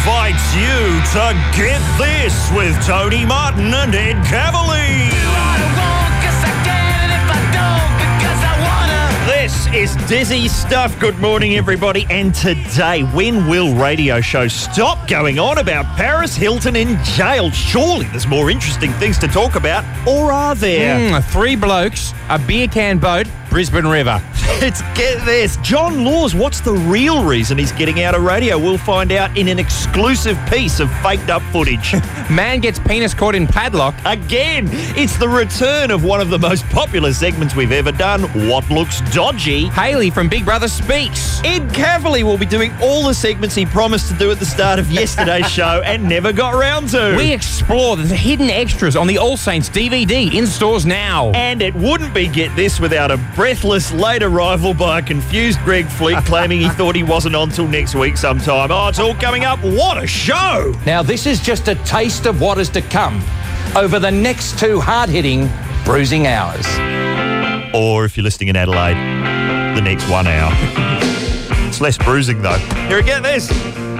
invites you to Get This with Tony Martin and Ed Cavalier. This is Dizzy stuff. Good morning, everybody. And today, when will radio shows stop going on about Paris Hilton in jail? Surely there's more interesting things to talk about, or are there? 3 blokes, a beer can boat, Brisbane River. It's Get This. John Laws, what's the real reason he's getting out of radio? We'll find out in an exclusive piece of faked up footage. Man gets penis caught in padlock. Again, it's the return of one of the most popular segments we've ever done, What Looks Dodgy. Haley from Big Brother speaks. Ed Cavalier will be doing all the segments he promised to do at the start of yesterday's show and never got round to. We explore the hidden extras on the All Saints DVD in stores now. And it wouldn't be Get This without a breathless late arrival by a confused Greg Fleet claiming he thought he wasn't on till next week sometime. Oh, it's all coming up. What a show! Now, this is just a taste of what is to come over the next 2 hard-hitting bruising hours. Or if you're listening in Adelaide, the next 1 hour. It's less bruising, though. Here we Get This.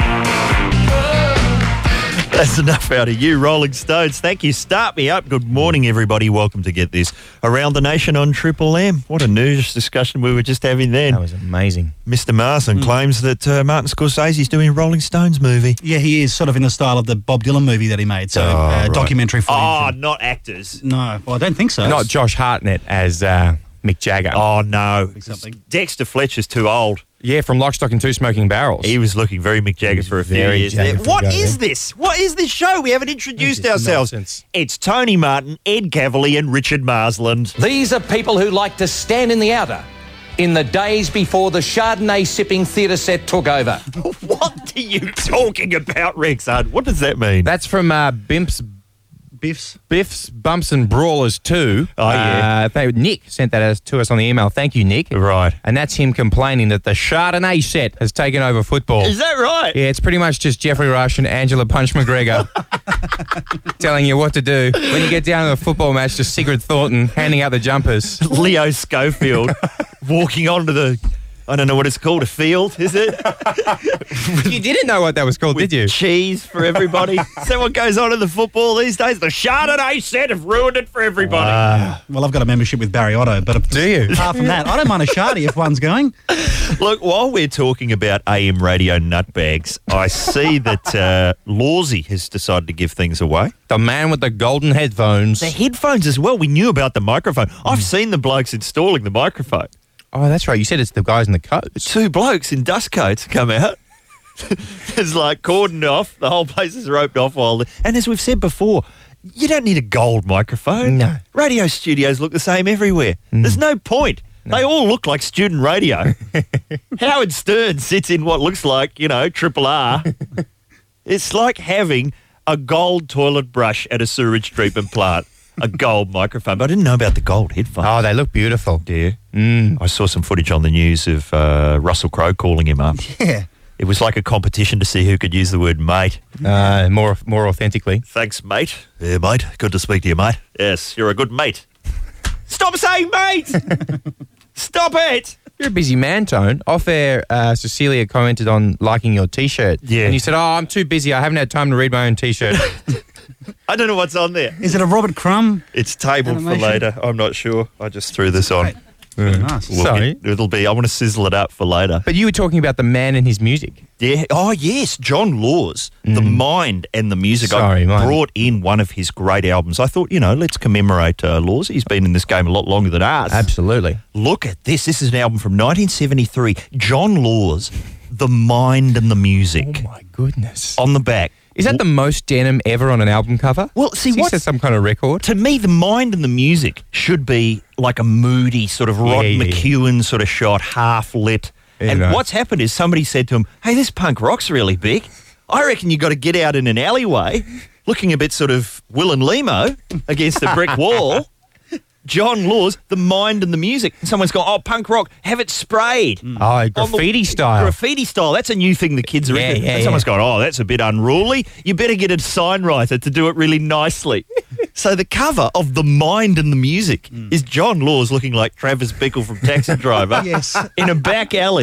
That's enough out of you, Rolling Stones. Thank you. Start me up. Good morning, everybody. Welcome to Get This. Around the Nation on Triple M. What a news discussion we were just having then. That was amazing. Mr. Marsden claims that Martin Scorsese's doing a Rolling Stones movie. Yeah, he is, sort of in the style of the Bob Dylan movie that he made. So, right. documentary footage. Oh, not actors. No, well, I don't think so. Not Josh Hartnett as Mick Jagger. Oh, no. Something. Dexter Fletcher's too old. Yeah, from Lock, Stock and Two Smoking Barrels. He was looking very Mick Jagger for a few very years. Jagger for What a go, is yeah. this? What is this show? We haven't introduced This is ourselves. nonsense. It's Tony Martin, Ed Cavalier and Richard Marsland. These are people who like to stand in the outer in the days before the Chardonnay-sipping theatre set took over. What are you talking about, Rex? What does that mean? That's from Biff's Bumps and Brawlers 2. Oh, yeah. Nick sent that to us on the email. Thank you, Nick. Right. And that's him complaining that the Chardonnay set has taken over football. Is that right? Yeah, it's pretty much just Jeffrey Rush and Angela Punch McGregor telling you what to do. When you get down to a football match, just Sigrid Thornton handing out the jumpers. Leo Schofield walking onto the, I don't know what it's called, a field, is it? You didn't know what that was called, did you? Cheese for everybody. Is that what goes on in the football these days? The Chardonnay set have ruined it for everybody. Well, I've got a membership with Barry Otto, but Do you? apart from that, I don't mind a Shardy if one's going. Look, while we're talking about AM radio nutbags, I see that Lawsy has decided to give things away. The man with the golden headphones. The headphones as well. We knew about the microphone. I've seen the blokes installing the microphone. Oh, that's right. You said it's the guys in the coats. 2 blokes in dust coats come out. It's like cordoned off. The whole place is roped off. And as we've said before, you don't need a gold microphone. No. Radio studios look the same everywhere. There's no point. They all look like student radio. Howard Stern sits in what looks like, Triple R. It's like having a gold toilet brush at a sewage treatment plant. A gold microphone. But I didn't know about the gold headphones. Oh, they look beautiful. Do you? I saw some footage on the news of Russell Crowe calling him up. Yeah. It was like a competition to see who could use the word mate. More authentically. Thanks, mate. Yeah, mate. Good to speak to you, mate. Yes, you're a good mate. Stop saying mate! Stop it! You're a busy man, Tone. Off air, Cecilia commented on liking your T-shirt. Yeah. And you said, I'm too busy. I haven't had time to read my own T-shirt. I don't know what's on there. Is it a Robert Crumb? It's tabled Animation? for later. I'm not sure. I just threw this on. Very nice. Sorry. It'll be, I want to sizzle it up for later. But you were talking about the man and his music. Yeah. Oh, yes. John Laws, the mind and the music. Sorry, I mine. brought in one of his great albums. I thought, let's commemorate Laws. He's been in this game a lot longer than us. Absolutely. Look at this. This is an album from 1973. John Laws, The Mind and the Music. Oh, my goodness. On the back. Is that the most denim ever on an album cover? Well, see, Is that some kind of record? To me, The Mind and the Music should be like a moody sort of Rod Yeah. McEwen sort of shot, half lit. Yeah, and nice. what's happened is somebody said to him, hey, this punk rock's really big. I reckon you got to get out in an alleyway looking a bit sort of Will and Limo against a brick wall. John Laws, The Mind and the Music. And someone's gone, punk rock, have it sprayed. Oh, graffiti style. Graffiti style. That's a new thing the kids are into. Yeah, And someone's gone, that's a bit unruly. You better get a sign writer to do it really nicely. So the cover of The Mind and the Music is John Laws looking like Travis Bickle from Taxi Driver Yes. in a back alley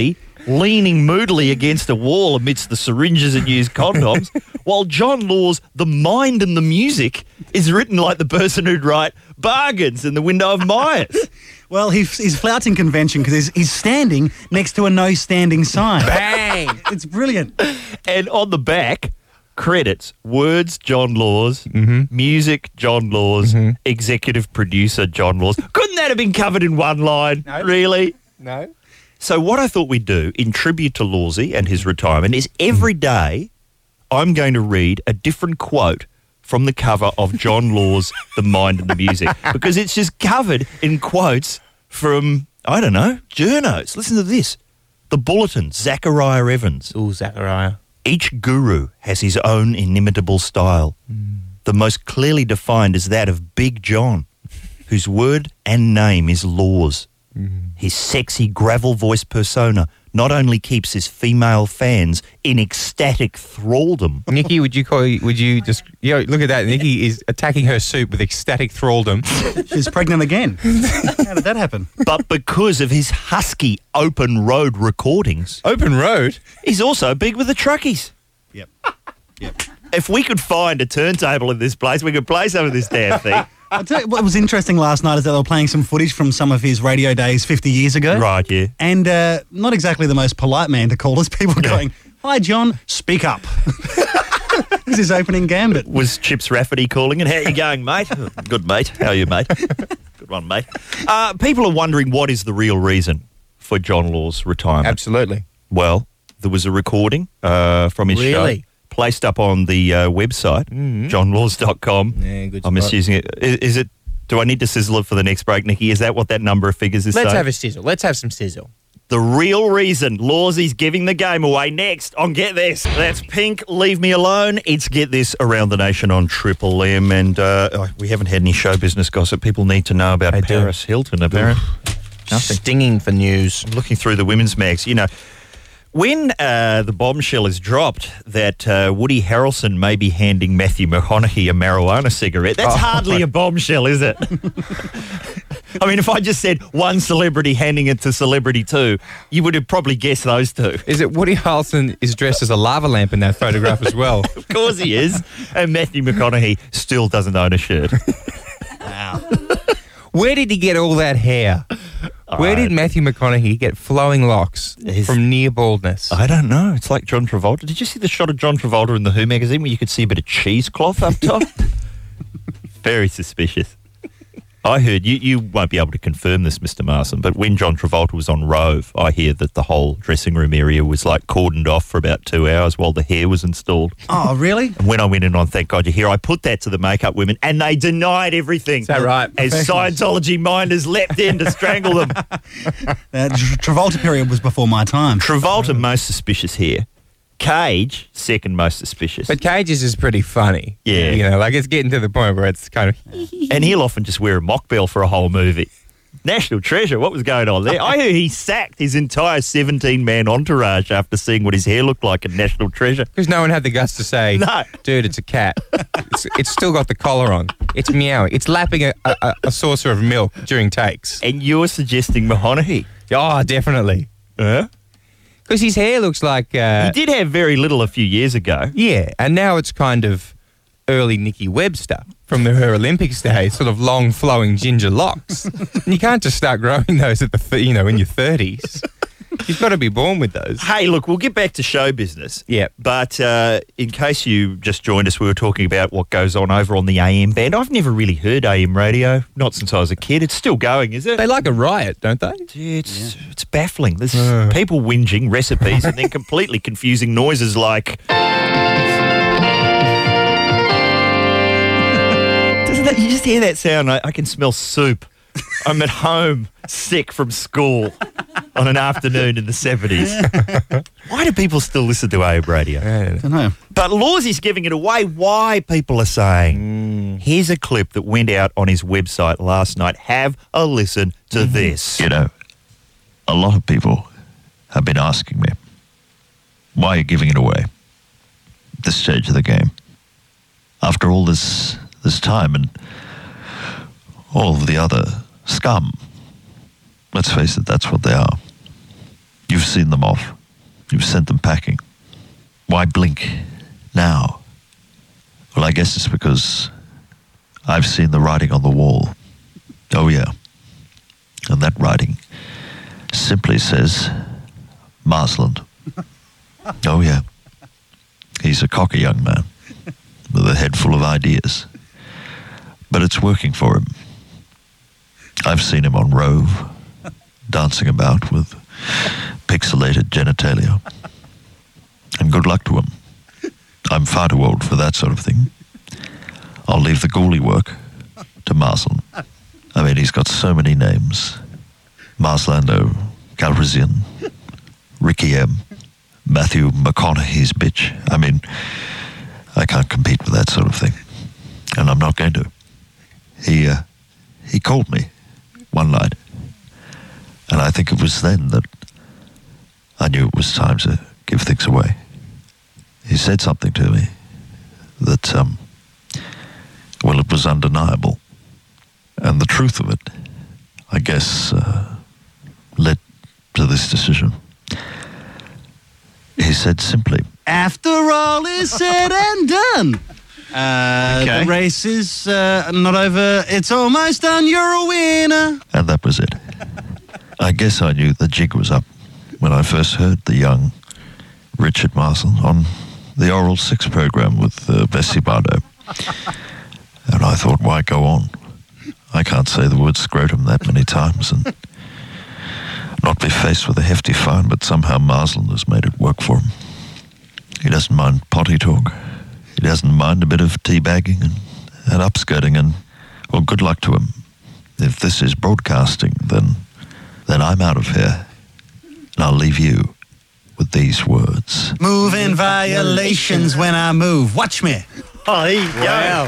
leaning moodily against a wall amidst the syringes and used condoms, while John Law's The Mind and the Music is written like the person who'd write Bargains in the window of Myers. Well, he's flouting convention because he's standing next to a no standing sign. Bang! It's brilliant. And on the back, credits, words, John Laws, music, John Laws, executive producer, John Laws. Couldn't that have been covered in one line? No. Really? No. So what I thought we'd do in tribute to Lawsy and his retirement is every day I'm going to read a different quote from the cover of John Law's The Mind and the Music, because it's just covered in quotes from, I don't know, journos. Listen to this. The Bulletin, Zachariah Evans. Ooh, Zachariah. Each guru has his own inimitable style. The most clearly defined is that of Big John, whose word and name is Laws. His sexy gravel voice persona not only keeps his female fans in ecstatic thraldom. Nikki, look at that. Nikki is attacking her soup with ecstatic thraldom. She's pregnant again. How did that happen? But because of his husky open road recordings, Open road? he's also big with the truckies. Yep. If we could find a turntable in this place, we could play some of this damn thing. I'll tell you what was interesting last night is that they were playing some footage from some of his radio days 50 years ago. Right, yeah. And not exactly the most polite man to call us. People going, "Hi, John, speak up." This is his opening gambit. Was Chips Rafferty calling it? How you going, mate? Good, mate. How are you, mate? Good one, mate. People are wondering what is the real reason for John Law's retirement. Absolutely. Well, there was a recording from his Really? show placed up on the website, johnlaws.com. Yeah, good I'm spot. misusing it. Is it? Do I need to sizzle it for the next break, Nikki? Is that what that number of figures is Let's saying? have a sizzle. Let's have some sizzle. The real reason Lawsy's giving the game away next on Get This. That's Pink, Leave Me Alone. It's Get This Around the Nation on Triple M. And we haven't had any show business gossip. People need to know about They do. Paris Hilton, apparently. Nothing. Stinging for news. I'm looking through the women's mags. You know, when the bombshell is dropped that Woody Harrelson may be handing Matthew McConaughey a marijuana cigarette, that's hardly a bombshell, is it? I mean, if I just said one celebrity handing it to celebrity two, you would have probably guessed those two. Is it Woody Harrelson is dressed as a lava lamp in that photograph as well? Of course he is. And Matthew McConaughey still doesn't own a shirt. Where did he get all that hair? Where did Matthew McConaughey get flowing locks from near baldness? I don't know. It's like John Travolta. Did you see the shot of John Travolta in the Who magazine where you could see a bit of cheesecloth up top? Very suspicious. I heard, you won't be able to confirm this, Mr. Marson, but when John Travolta was on Rove, I hear that the whole dressing room area was like cordoned off for about 2 hours while the hair was installed. Oh, really? And when I went in on Thank God You're Here, I put that to the makeup women and they denied everything. Is that right? As Scientology minders leapt in to strangle them. Travolta period was before my time. Travolta, most suspicious here. Cage, second most suspicious. But Cage's is pretty funny. Yeah. You know, like it's getting to the point where it's kind of... And he'll often just wear a mock bell for a whole movie. National treasure, what was going on there? I heard he sacked his entire 17-man entourage after seeing what his hair looked like in National Treasure. Because no one had the guts to say, No. dude, it's a cat. It's still got the collar on. It's meowing. It's lapping a saucer of milk during takes. And you're suggesting Mahoney. Oh, definitely. Because his hair looks like... He did have very little a few years ago. Yeah, and now it's kind of early Nikki Webster from her Olympics days, sort of long flowing ginger locks. And you can't just start growing those at in your 30s. You've got to be born with those. Hey, look, we'll get back to show business. Yep. But in case you just joined us, we were talking about what goes on over on the AM band. I've never really heard AM radio, not since I was a kid. It's still going, is it? They like a riot, don't they? It's baffling. There's people whinging recipes and then completely confusing noises like... Doesn't that, you just hear that sound? I can smell soup. I'm at home, sick from school on an afternoon in the 70s. Why do people still listen to AM radio? I don't know. But Lawsy's giving it away. Why, people are saying. Here's a clip that went out on his website last night. Have a listen to this. You know, a lot of people have been asking me, why are you giving it away at this stage of the game? After all this time and all of the other scum, let's face it, that's what they are. You've seen them off You've sent them packing. Why blink now? Well, I guess it's because I've seen the writing on the wall. Oh, yeah. And that writing simply says, Marsland. Oh, yeah. He's a cocky young man with a head full of ideas. But it's working for him. I've seen him on Rove, dancing about with pixelated genitalia. And good luck to him. I'm far too old for that sort of thing. I'll leave the ghoulie work to Marsland. I mean, he's got so many names. Marslando Calrissian, Ricky M, Matthew McConaughey's bitch. I mean, I can't compete with that sort of thing. And I'm not going to. He called me one night. And I think it was then that I knew it was time to give things away. He said something to me that, well, it was undeniable. And the truth of it, I guess, led to this decision. He said simply, After all is said and done, the race is not over. It's almost done. You're a winner. and that was it. I guess I knew the jig was up when I first heard the young Richard Marsland on the Oral 6 program with Bessie Bardo. And I thought, why go on? I can't say the word scrotum that many times and not be faced with a hefty fine, but somehow Marsland has made it work for him. He doesn't mind potty talk. He doesn't mind a bit of teabagging and upskirting, and, well, good luck to him. If this is broadcasting, then I'm out of here, and I'll leave you with these words. Move in violations when I move. Watch me. Oh, there you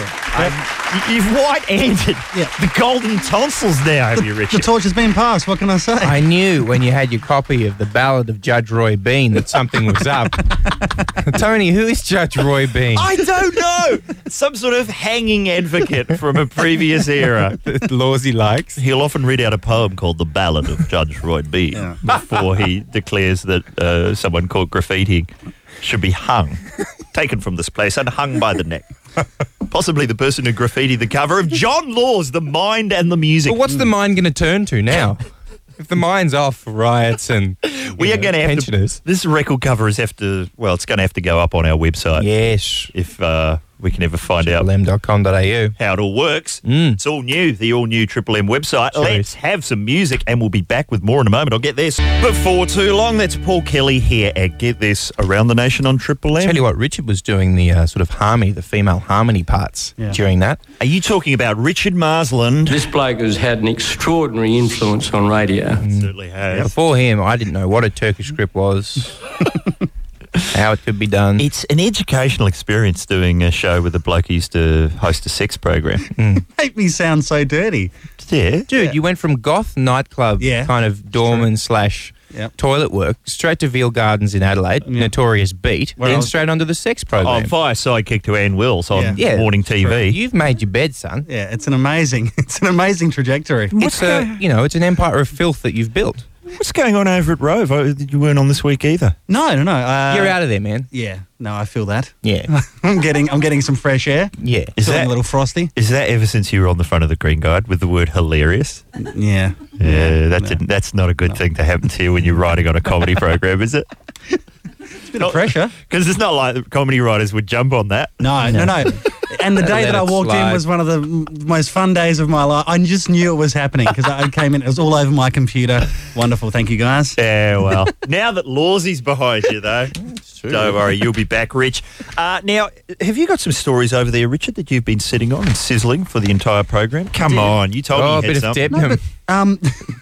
go. You've white-handed the golden tonsils now, have you, The Richard? torch has been passed. What can I say? I knew when you had your copy of The Ballad of Judge Roy Bean that something was up. Tony, who is Judge Roy Bean? I don't know. Some sort of hanging advocate from a previous era. Laws he likes. He'll often read out a poem called The Ballad of Judge Roy Bean before he declares that someone caught graffitiing should be hung, taken from this place and hung by the neck. Possibly the person who graffitied the cover of John Law's The Mind and the Music. But what's the mind going to turn to now? If the mind's off for riots and We are going to have pensioners. this record cover is it's going to have to go up on our website. Yes. If we can ever find out LM.com.au. how it all works. It's all new, the all-new Triple M website. Sure Let's is. have some music, and we'll be back with more in a moment. I'll get this. Before too long, that's Paul Kelly here at Get This Around the Nation on Triple M. Tell you what, Richard was doing the sort of harmony, the female harmony parts during that. Are you talking about Richard Marsland? This bloke has had an extraordinary influence on radio. Certainly has. Before him, I didn't know what a Turkish script was, how it could be done. It's an educational experience doing a show with a bloke who used to host a sex program. Make me sound so dirty. Yeah. Dude, you went from goth nightclub kind of doorman slash toilet work straight to Veal Gardens in Adelaide, notorious beat, then straight onto the sex program. Oh, via sidekick to Ann Wills on morning TV. You've made your bed, son. Yeah, it's an amazing trajectory. It's it's an empire of filth that you've built. What's going on over at Rove? Oh, you weren't on this week either. No. You're out of there, man. Yeah, no, I feel that. Yeah. I'm getting some fresh air. Yeah. Feeling a little frosty. Is that ever since you were on the front of the Green Guide with the word hilarious? Yeah. Yeah, that's not a good thing to happen to you when you're writing on a comedy program, is it? It's a bit of pressure. Because it's not like the comedy writers would jump on that. No. And the day that I walked in was one of the most fun days of my life. I just knew it was happening because I came in. It was all over my computer. Wonderful. Thank you, guys. Yeah, well, now that Lawsy's behind you, though, don't worry, you'll be back, Rich. Now, have you got some stories over there, Richard, that you've been sitting on and sizzling for the entire program? Come on, you told me you a had bit of something. Debnam.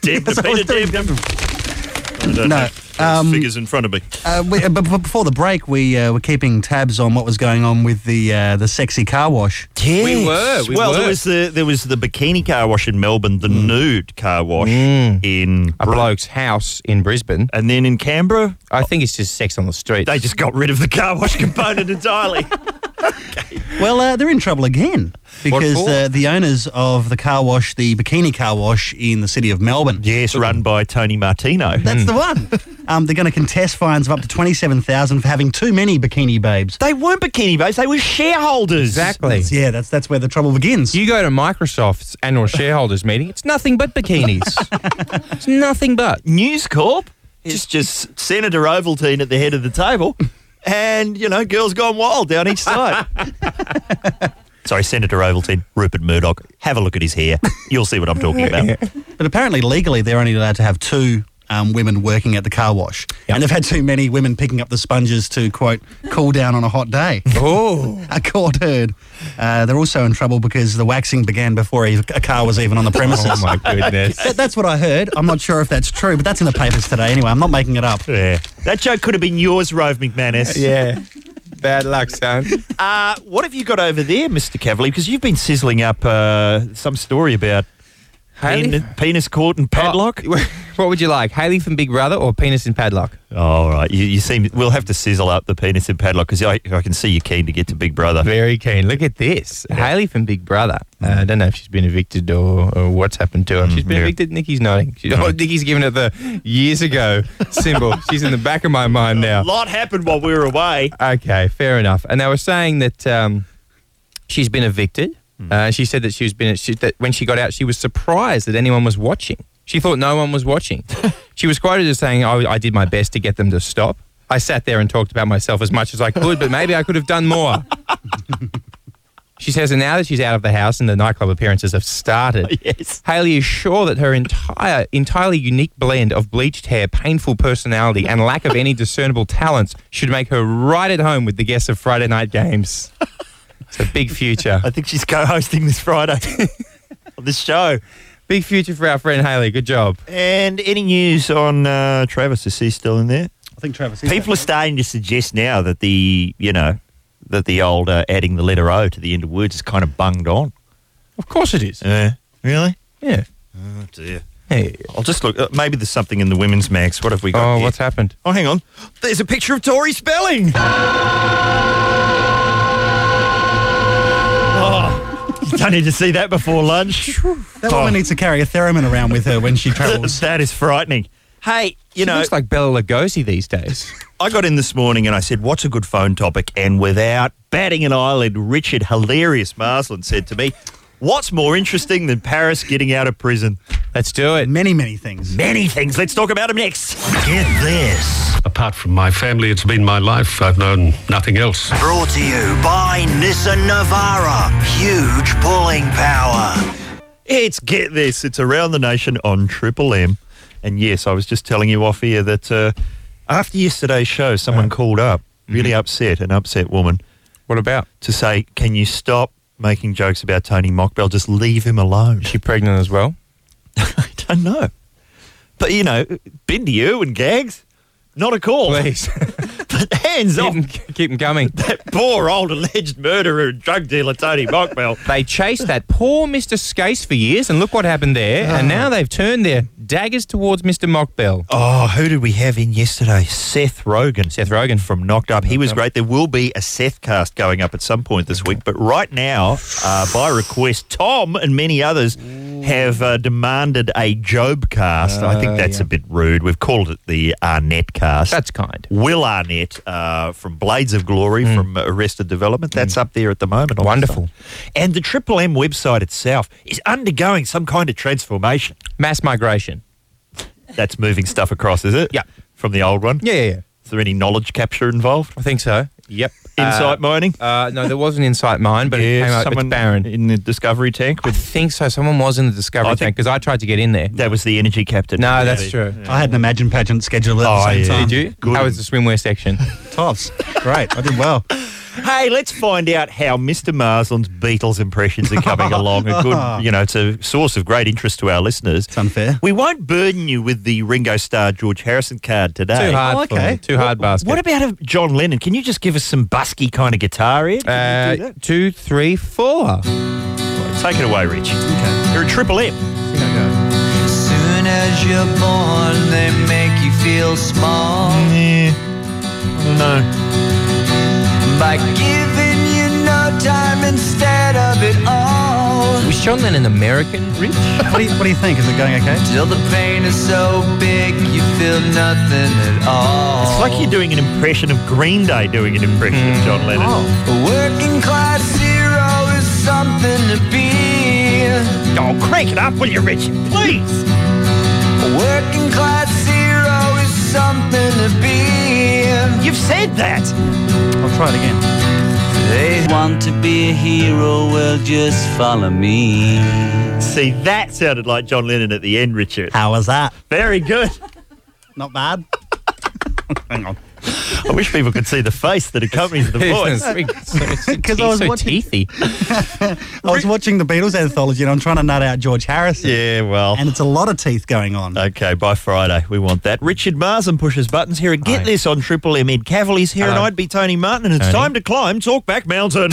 There's figures in front of me. But before the break, we were keeping tabs on what was going on with the sexy car wash. Yes. We were. There was the bikini car wash in Melbourne, the nude car wash in A bloke's house in Brisbane. and then in Canberra, I think it's just sex on the street. they just got rid of the car wash component entirely. Well, they're in trouble again because for? the owners of the car wash, the Bikini Car Wash in the city of Melbourne. Yes, run by Tony Martino. That's the one. They're going to contest fines of up to $27,000 for having too many bikini babes. They weren't bikini babes, they were shareholders. Exactly. Yeah, that's where the trouble begins. You go to Microsoft's annual shareholders meeting, it's nothing but bikinis. It's nothing but. News Corp is just Senator Ovaltine at the head of the table and, girls gone wild down each side. Sorry, Senator Ovaltine, Rupert Murdoch. Have a look at his hair. You'll see what I'm talking about. But apparently, legally, they're only allowed to have two women working at the car wash. Yep. And they've had too many women picking up the sponges to, quote, cool down on a hot day. Oh. A court heard. They're also in trouble because the waxing began before a car was even on the premises. Oh, my goodness. That's what I heard. I'm not sure if that's true, but that's in the papers today anyway. I'm not making it up. Yeah. That joke could have been yours, Rove McManus. Yeah. Bad luck, son. What have you got over there, Mr. Cavalier? Because you've been sizzling up some story about penis cord and padlock. Oh, what would you like, Hayley from Big Brother or penis and padlock? Oh, all right. You seem... We'll have to sizzle up the penis and padlock because I can see you're keen to get to Big Brother. Very keen. Look at this. Yeah. Hayley from Big Brother. I don't know if she's been evicted or what's happened to her. She's been evicted. Nikki's nodding. Nikki's given it the years ago symbol. She's in the back of my mind now. A lot happened while we were away. Okay, fair enough. And they were saying that she's been evicted. She said that that when she got out, she was surprised that anyone was watching. She thought no one was watching. She was quoted as saying, I did my best to get them to stop. I sat there and talked about myself as much as I could, but maybe I could have done more. She says that now that she's out of the house and the nightclub appearances have started, yes. Hayley is sure that her entirely unique blend of bleached hair, painful personality, and lack of any discernible talents should make her right at home with the guests of Friday Night Games. It's a big future. I think she's co-hosting this Friday on this show. Big future for our friend Hayley. Good job. And any news on Travis? Is he still in there? I think Travis is. People are starting to suggest now that the old adding the letter O to the end of words is kind of bunged on. Of course it is. Really? Yeah. Oh, dear. Hey. I'll just look. Maybe there's something in the women's mags. What have we got Oh, here? what's happened? Oh, hang on. There's a picture of Tori Spelling. You don't need to see that before lunch. That woman needs to carry a theremin around with her when she travels. That is frightening. Hey, She looks like Bella Lugosi these days. I got in this morning and I said, what's a good phone topic? And without batting an eyelid, Richard Hilarious Marsland said to me, what's more interesting than Paris getting out of prison? Let's do it. Many, many things. Many things. Let's talk about them next. Get this. Apart from my family, it's been my life. I've known nothing else. Brought to you by Nissan Navara. Huge pulling power. It's Get This. It's Around the Nation on Triple M. And yes, I was just telling you off here that after yesterday's show, someone called up, really upset, an upset woman. What about? To say, can you stop making jokes about Tony Mockbell? Just leave him alone. Is she pregnant as well? I don't know. But, been to you and gags. Not a call. Please. But hands off. Keep them coming. That poor old alleged murderer and drug dealer, Tony Mockbell. They chased that poor Mr. Skase for years, and look what happened there. And now they've turned their daggers towards Mr. Mockbell. Oh, who did we have in yesterday? Seth Rogen. Seth Rogen. From Knocked Up. He was great. There will be a Seth cast going up at some point this week. But right now, by request, Tom and many others have demanded a Job cast. I think that's a bit rude. We've called it the Arnett cast. That's kind. Will Arnett from Blades of Glory, from Arrested Development. That's up there at the moment. Wonderful. And the Triple M website itself is undergoing some kind of transformation. Mass migration. That's moving stuff across, is it? Yeah. From the old one? Yeah. Is there any knowledge capture involved? I think so. Yep. Insight mining? No, there was an insight mine, but it came up with Barron. In the Discovery tank? I think so. Someone was in the Discovery tank because I tried to get in there. That was the energy captain. No, that's true. I had an Imagine pageant scheduled at the same time. Did you? Good. How was the swimwear section? Tops. Great. I did well. Hey, let's find out how Mr. Marsland's Beatles impressions are coming along. A good, it's a source of great interest to our listeners. It's unfair. We won't burden you with the Ringo Starr George Harrison card today. Too hard for me. Too hard basket. What about John Lennon? Can you just give us some busky kind of guitar here? Can you do that? 2, 3, 4. Take it away, Rich. Okay. You're a Triple M. Soon as you're born, they make you feel small. Yeah. I don't know. By giving you time instead of it all. Was John Lennon American, Rich? What do you think? Is it going okay? Till the pain is so big you feel nothing at all. It's like you're doing an impression of Green Day doing an impression of John Lennon. A working class hero is something to be. Oh, crank it up, will you, Richard? Please. A working class hero is something to be. You've said that. I'll try it again. They want to be a hero, well, just follow me. See, that sounded like John Lennon at the end, Richard. How was that? Very good. Not bad. Hang on. I wish people could see the face that accompanies the voice. Because I was watching teethy. I was watching the Beatles anthology and I'm trying to nut out George Harrison. Yeah, well. And it's a lot of teeth going on. Okay, by Friday, we want that. Richard Marsden pushes buttons here and get this on Triple M Ed Cavaliers here, and I'd be Tony Martin, and it's time to climb Talkback Mountain.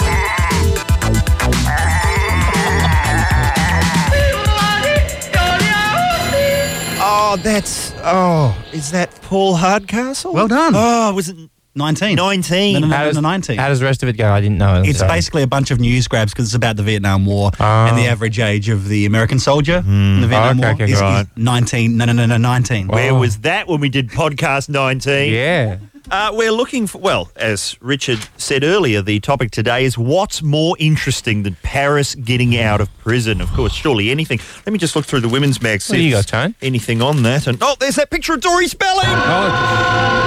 Is that Paul Hardcastle? Well done. Oh, was it 19? 19. No, 19. How does the rest of it go? I didn't know. It's basically a bunch of news grabs because it's about the Vietnam War and the average age of the American soldier in the Vietnam War is 19. No, 19. Where was that when we did podcast 19? Yeah. We're looking for, well, as Richard said earlier, the topic today is what's more interesting than Paris getting out of prison? Of course, surely anything. Let me just look through the women's mag. What do you got, Tone? Anything on that? And there's that picture of Tori Spelling.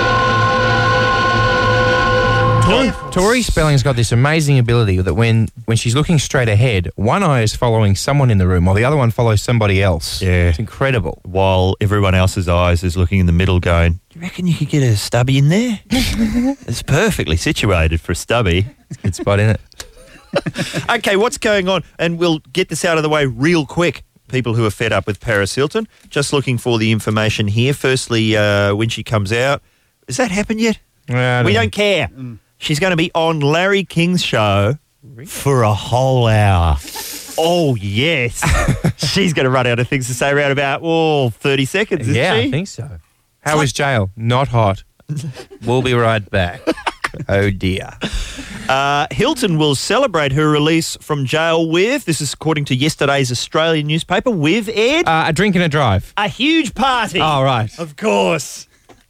Tori Spelling's got this amazing ability that when she's looking straight ahead, one eye is following someone in the room while the other one follows somebody else. Yeah. It's incredible. While everyone else's eyes is looking in the middle going, do you reckon you could get a stubby in there? It's perfectly situated for a stubby. It's a good spot, isn't it? Okay, what's going on? And we'll get this out of the way real quick. People who are fed up with Paris Hilton. Just looking for the information here. Firstly, when she comes out, has that happened yet? We don't care. She's going to be on Larry King's show for a whole hour. Oh, yes. She's going to run out of things to say around about, 30 seconds, isn't she? Yeah, I think so. How is jail? Not hot. We'll be right back. Oh, dear. Hilton will celebrate her release from jail with, this is according to yesterday's Australian newspaper, with, Ed? A drink and a drive. A huge party. Oh, right. Of course.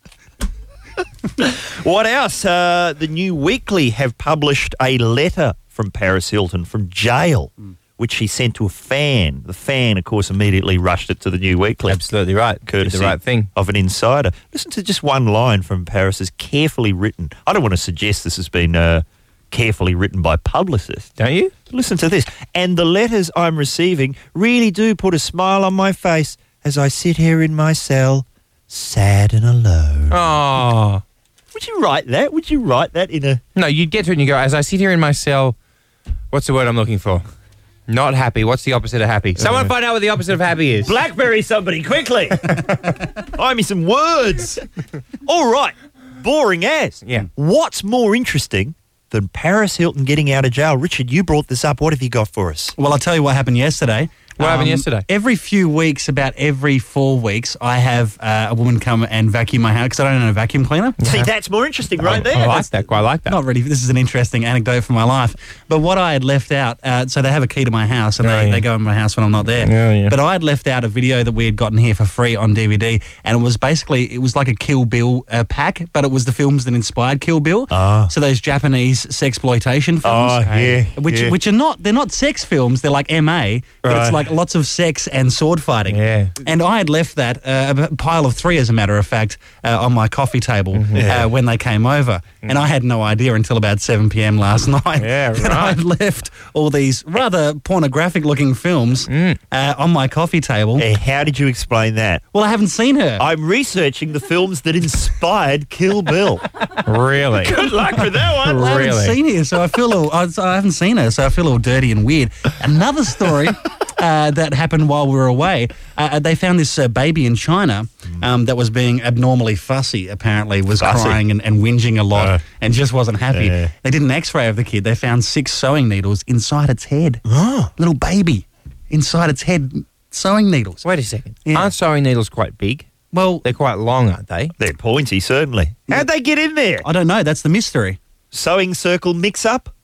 What else? The New Weekly have published a letter from Paris Hilton from jail, which she sent to a fan. The fan, of course, immediately rushed it to the New Weekly. Absolutely right. Courtesy Did the right thing. of an insider. Listen to just one line from Paris's carefully written. I don't want to suggest this has been carefully written by publicists. Don't you? Listen to this. And the letters I'm receiving really do put a smile on my face as I sit here in my cell, sad and alone. Oh. Would you write that? Would you write that in a... No, you'd get to it and you go, as I sit here in my cell, what's the word I'm looking for? Not happy. What's the opposite of happy? Someone find out what the opposite of happy is. BlackBerry somebody, quickly. Buy me some words. All right. Boring as. Yeah. What's more interesting than Paris Hilton getting out of jail? Richard, you brought this up. What have you got for us? Well, I'll tell you what happened yesterday. What happened yesterday? Every few weeks, about every 4 weeks, I have a woman come and vacuum my house because I don't own a vacuum cleaner. See, that's more interesting right there. I like that. Quite like that. Not really. This is an interesting anecdote from my life. But what I had left out, so they have a key to my house and they go in my house when I'm not there. Yeah. But I had left out a video that we had gotten here for free on DVD, and it was like a Kill Bill pack, but it was the films that inspired Kill Bill. So those Japanese sexploitation films. Which are not, they're not sex films, they're like MA, but it's like lots of sex and sword fighting. Yeah. And I had left that, a pile of 3 as a matter of fact, on my coffee table when they came over. And I had no idea until about 7 p.m. last night that I had left all these rather pornographic looking films on my coffee table. How did you explain that? Well, I haven't seen her. I'm researching the films that inspired Kill Bill. Really? Good luck with that one. Well, I haven't seen her, so I feel I haven't seen her, so I feel all dirty and weird. Another story that happened while we were away. They found this baby in China that was being abnormally fussy, apparently, was crying and whinging a lot and just wasn't happy. They did an x-ray of the kid. They found 6 sewing needles inside its head. Little baby inside its head, sewing needles. Wait a second. Yeah. Aren't sewing needles quite big? Well, They're quite long, aren't they? They're pointy, certainly. How'd they get in there? I don't know. That's the mystery. Sewing circle mix-up?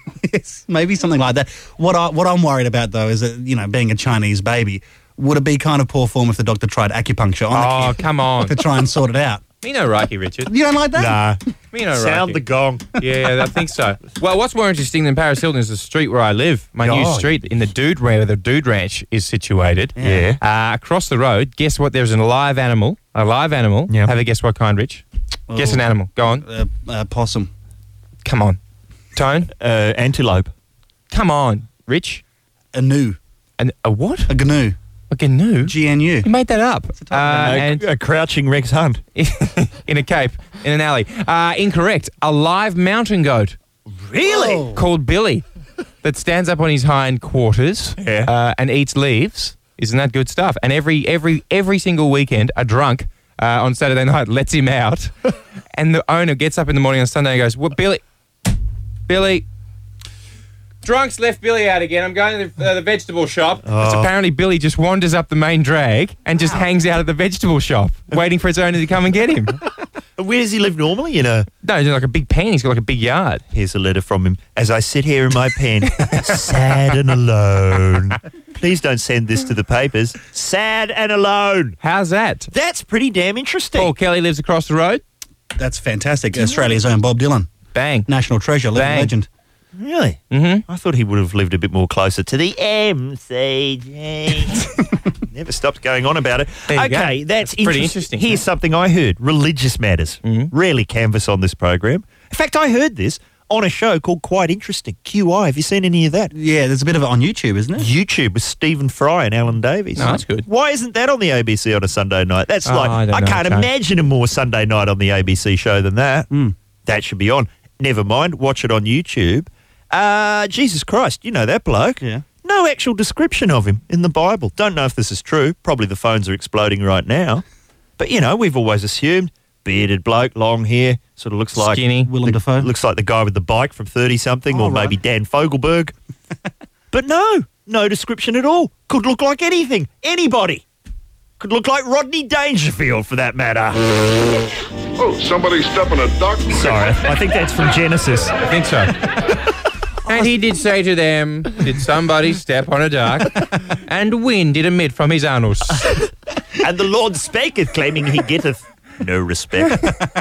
Yes, maybe something like that. What I'm worried about, though, is that, being a Chinese baby, would it be kind of poor form if the doctor tried acupuncture on the kid come on. to try and sort it out? Me no Reiki, Richard. You don't like that? Nah. Me no Reiki. Sound the gong. Yeah, I think so. Well, what's more interesting than Paris Hilton is the street where I live. My new street in the where the Dude Ranch is situated. Yeah. Across the road, guess what? There's a live animal. Yeah. Have a guess what kind, Rich? Guess an animal. Go on. Possum. Come on. Tone? Antelope. Come on, Rich. A gnu. A what? A gnu. A GNU? GNU. You made that up. And a crouching Rex Hunt. In a cape, in an alley. Incorrect. A live mountain goat. Really? Oh. Called Billy. That stands up on his hind quarters and eats leaves. Isn't that good stuff? And every single weekend, a drunk on Saturday night lets him out, and the owner gets up in the morning on Sunday and goes, "Well, Billy, drunks left Billy out again. I'm going to the vegetable shop." So apparently Billy just wanders up the main drag and just hangs out at the vegetable shop, waiting for his owner to come and get him. Where does he live normally? No, he's like a big pen. He's got like a big yard. Here's a letter from him. As I sit here in my pen, sad and alone. Please don't send this to the papers. Sad and alone. How's that? That's pretty damn interesting. Paul Kelly lives across the road. That's fantastic. Australia's own Bob Dylan. Bang. National treasure, living legend. Really? Mm-hmm. I thought he would have lived a bit more closer to the MCG. Never stops going on about it. Okay, that's pretty interesting. Here's something I heard. Religious matters. Rarely canvass on this program. In fact, I heard this on a show called Quite Interesting. QI. Have you seen any of that? Yeah, there's a bit of it on YouTube, isn't it? YouTube with Stephen Fry and Alan Davies. No, that's good. Why isn't that on the ABC on a Sunday night? That's I can't imagine a more Sunday night on the ABC show than that. That should be on. Never mind. Watch it on YouTube. Jesus Christ, you know that bloke. Yeah. No actual description of him in the Bible. Don't know if this is true. Probably the phones are exploding right now. But, we've always assumed bearded bloke, long hair, sort of looks like... Skinny. Willem Dafoe. Looks like the guy with the bike from 30-something or maybe Dan Fogelberg. But no description at all. Could look like anything. Anybody. Could look like Rodney Dangerfield for that matter. Oh, somebody stepping a duck? Sorry, I think that's from Genesis. I think so. And he did say to them, did somebody step on a duck? And wind did emit from his anus. And the Lord spaketh, claiming he getteth no respect.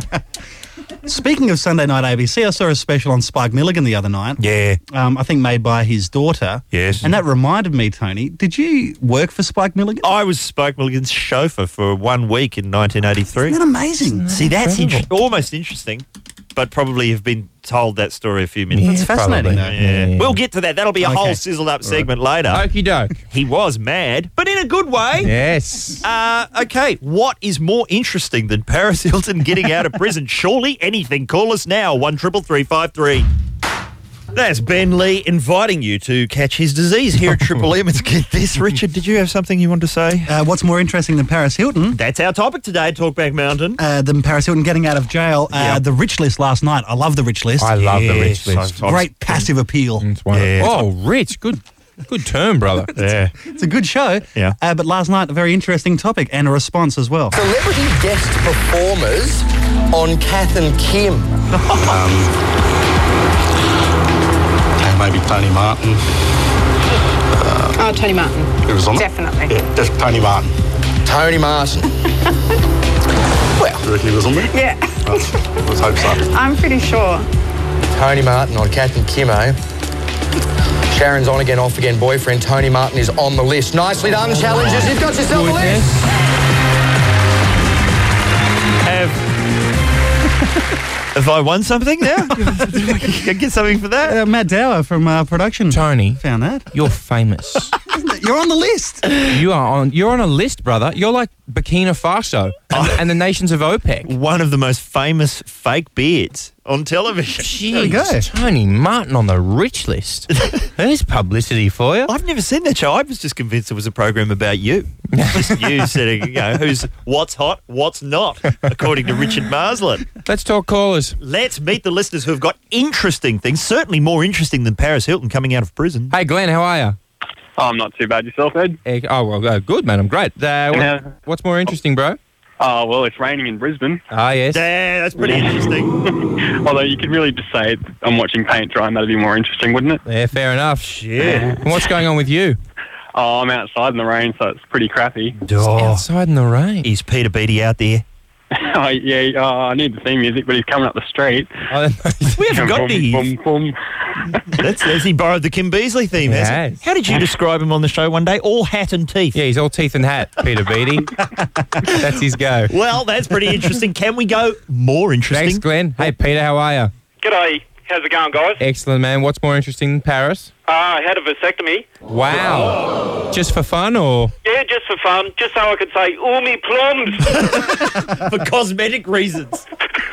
Speaking of Sunday night ABC, I saw a special on Spike Milligan the other night. Yeah. I think made by his daughter. Yes. And that reminded me, Tony, did you work for Spike Milligan? I was Spike Milligan's chauffeur for 1 week in 1983. Isn't that amazing? See, that's almost interesting, but probably have been told that story a few minutes. That's fascinating, though. Yeah. We'll get to that. That'll be a whole sizzled up segment later. Okie doke. He was mad, but in a good way. Yes. Okay, what is more interesting than Paris Hilton getting out of prison? Surely anything. Call us now, 133353. That's Ben Lee inviting you to catch his disease here at Triple M. Let's get this. Richard, did you have something you wanted to say? What's more interesting than Paris Hilton? That's our topic today, Talkback Mountain. Than Paris Hilton getting out of jail. The Rich List last night. I love the Rich List. I love the Rich List. Great passive appeal. It's wonderful. Rich. Good term, brother. Yeah. It's a good show. Yeah. But last night, a very interesting topic and a response as well. Celebrity guest performers on Kath and Kim. Maybe Tony Martin. Tony Martin. Who was on Definitely. Yeah, just Tony Martin. Tony Martin. You reckon he was on there? Yeah. Let's hope so. I'm pretty sure. Tony Martin on Kath and Kim, eh? Sharon's on again, off again boyfriend. Tony Martin is on the list. Nicely done, challengers. You've got yourself a list. Have I won something now? Can I get something for that? Matt Dower from production. Tony. Found that. You're famous. You're on the list. You're on a list, brother. You're like Burkina Faso and the nations of OPEC. One of the most famous fake beards on television. Jeez, Tony Martin on the Rich List. There's publicity for you. I've never seen that show. I was just convinced it was a program about you. Just you saying, what's hot, what's not, according to Richard Marsland. Let's talk callers. Let's meet the listeners who have got interesting things, certainly more interesting than Paris Hilton coming out of prison. Hey, Glenn, how are you? Oh, I'm not too bad. Yourself, Ed? Good, man. I'm great. What's more interesting, bro? Oh, well, it's raining in Brisbane. Ah, yes. Yeah, that's pretty interesting. Although you could really just say I'm watching paint dry, and that'd be more interesting, wouldn't it? Yeah, fair enough. Shit. And what's going on with you? Oh, I'm outside in the rain, so it's pretty crappy. Outside in the rain. Is Peter Beattie out there? Oh, yeah, I need the theme music, but he's coming up the street. We haven't got any. Boom, boom. Has he borrowed the Kim Beazley theme, He has has. he? How did you describe him on the show one day? All hat and teeth. Yeah, he's all teeth and hat, Peter Beattie. That's his go. Well, that's pretty interesting. Can we go more interesting? Thanks, Glenn. Hey, Peter, how are you? G'day. How's it going, guys? Excellent, man. What's more interesting than Paris? I had a vasectomy. Wow. Just for fun, or? Yeah, just for fun. Just so I could say, "Oh, me plums." For cosmetic reasons.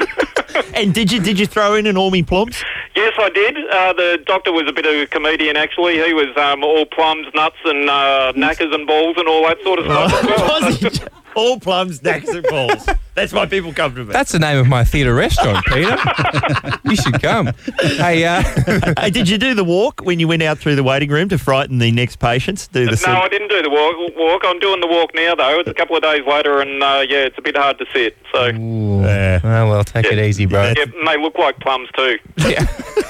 And did you throw in an Ormy plums? Yes, I did. The doctor was a bit of a comedian, actually. He was all plums, nuts, and knackers and balls and all that sort of stuff. All plums, knackers and balls. That's why people come to me. That's the name of my theatre restaurant, Peter. You should come. Hey, hey, did you do the walk when you went out through the waiting room to frighten the next patients? No, I didn't do the walk. I'm doing the walk now, though. It's a couple of days later, and yeah, it's a bit hard to sit. So. Ooh. Oh, well, take it easy, bro. Yeah, and they look like plums too. Yeah.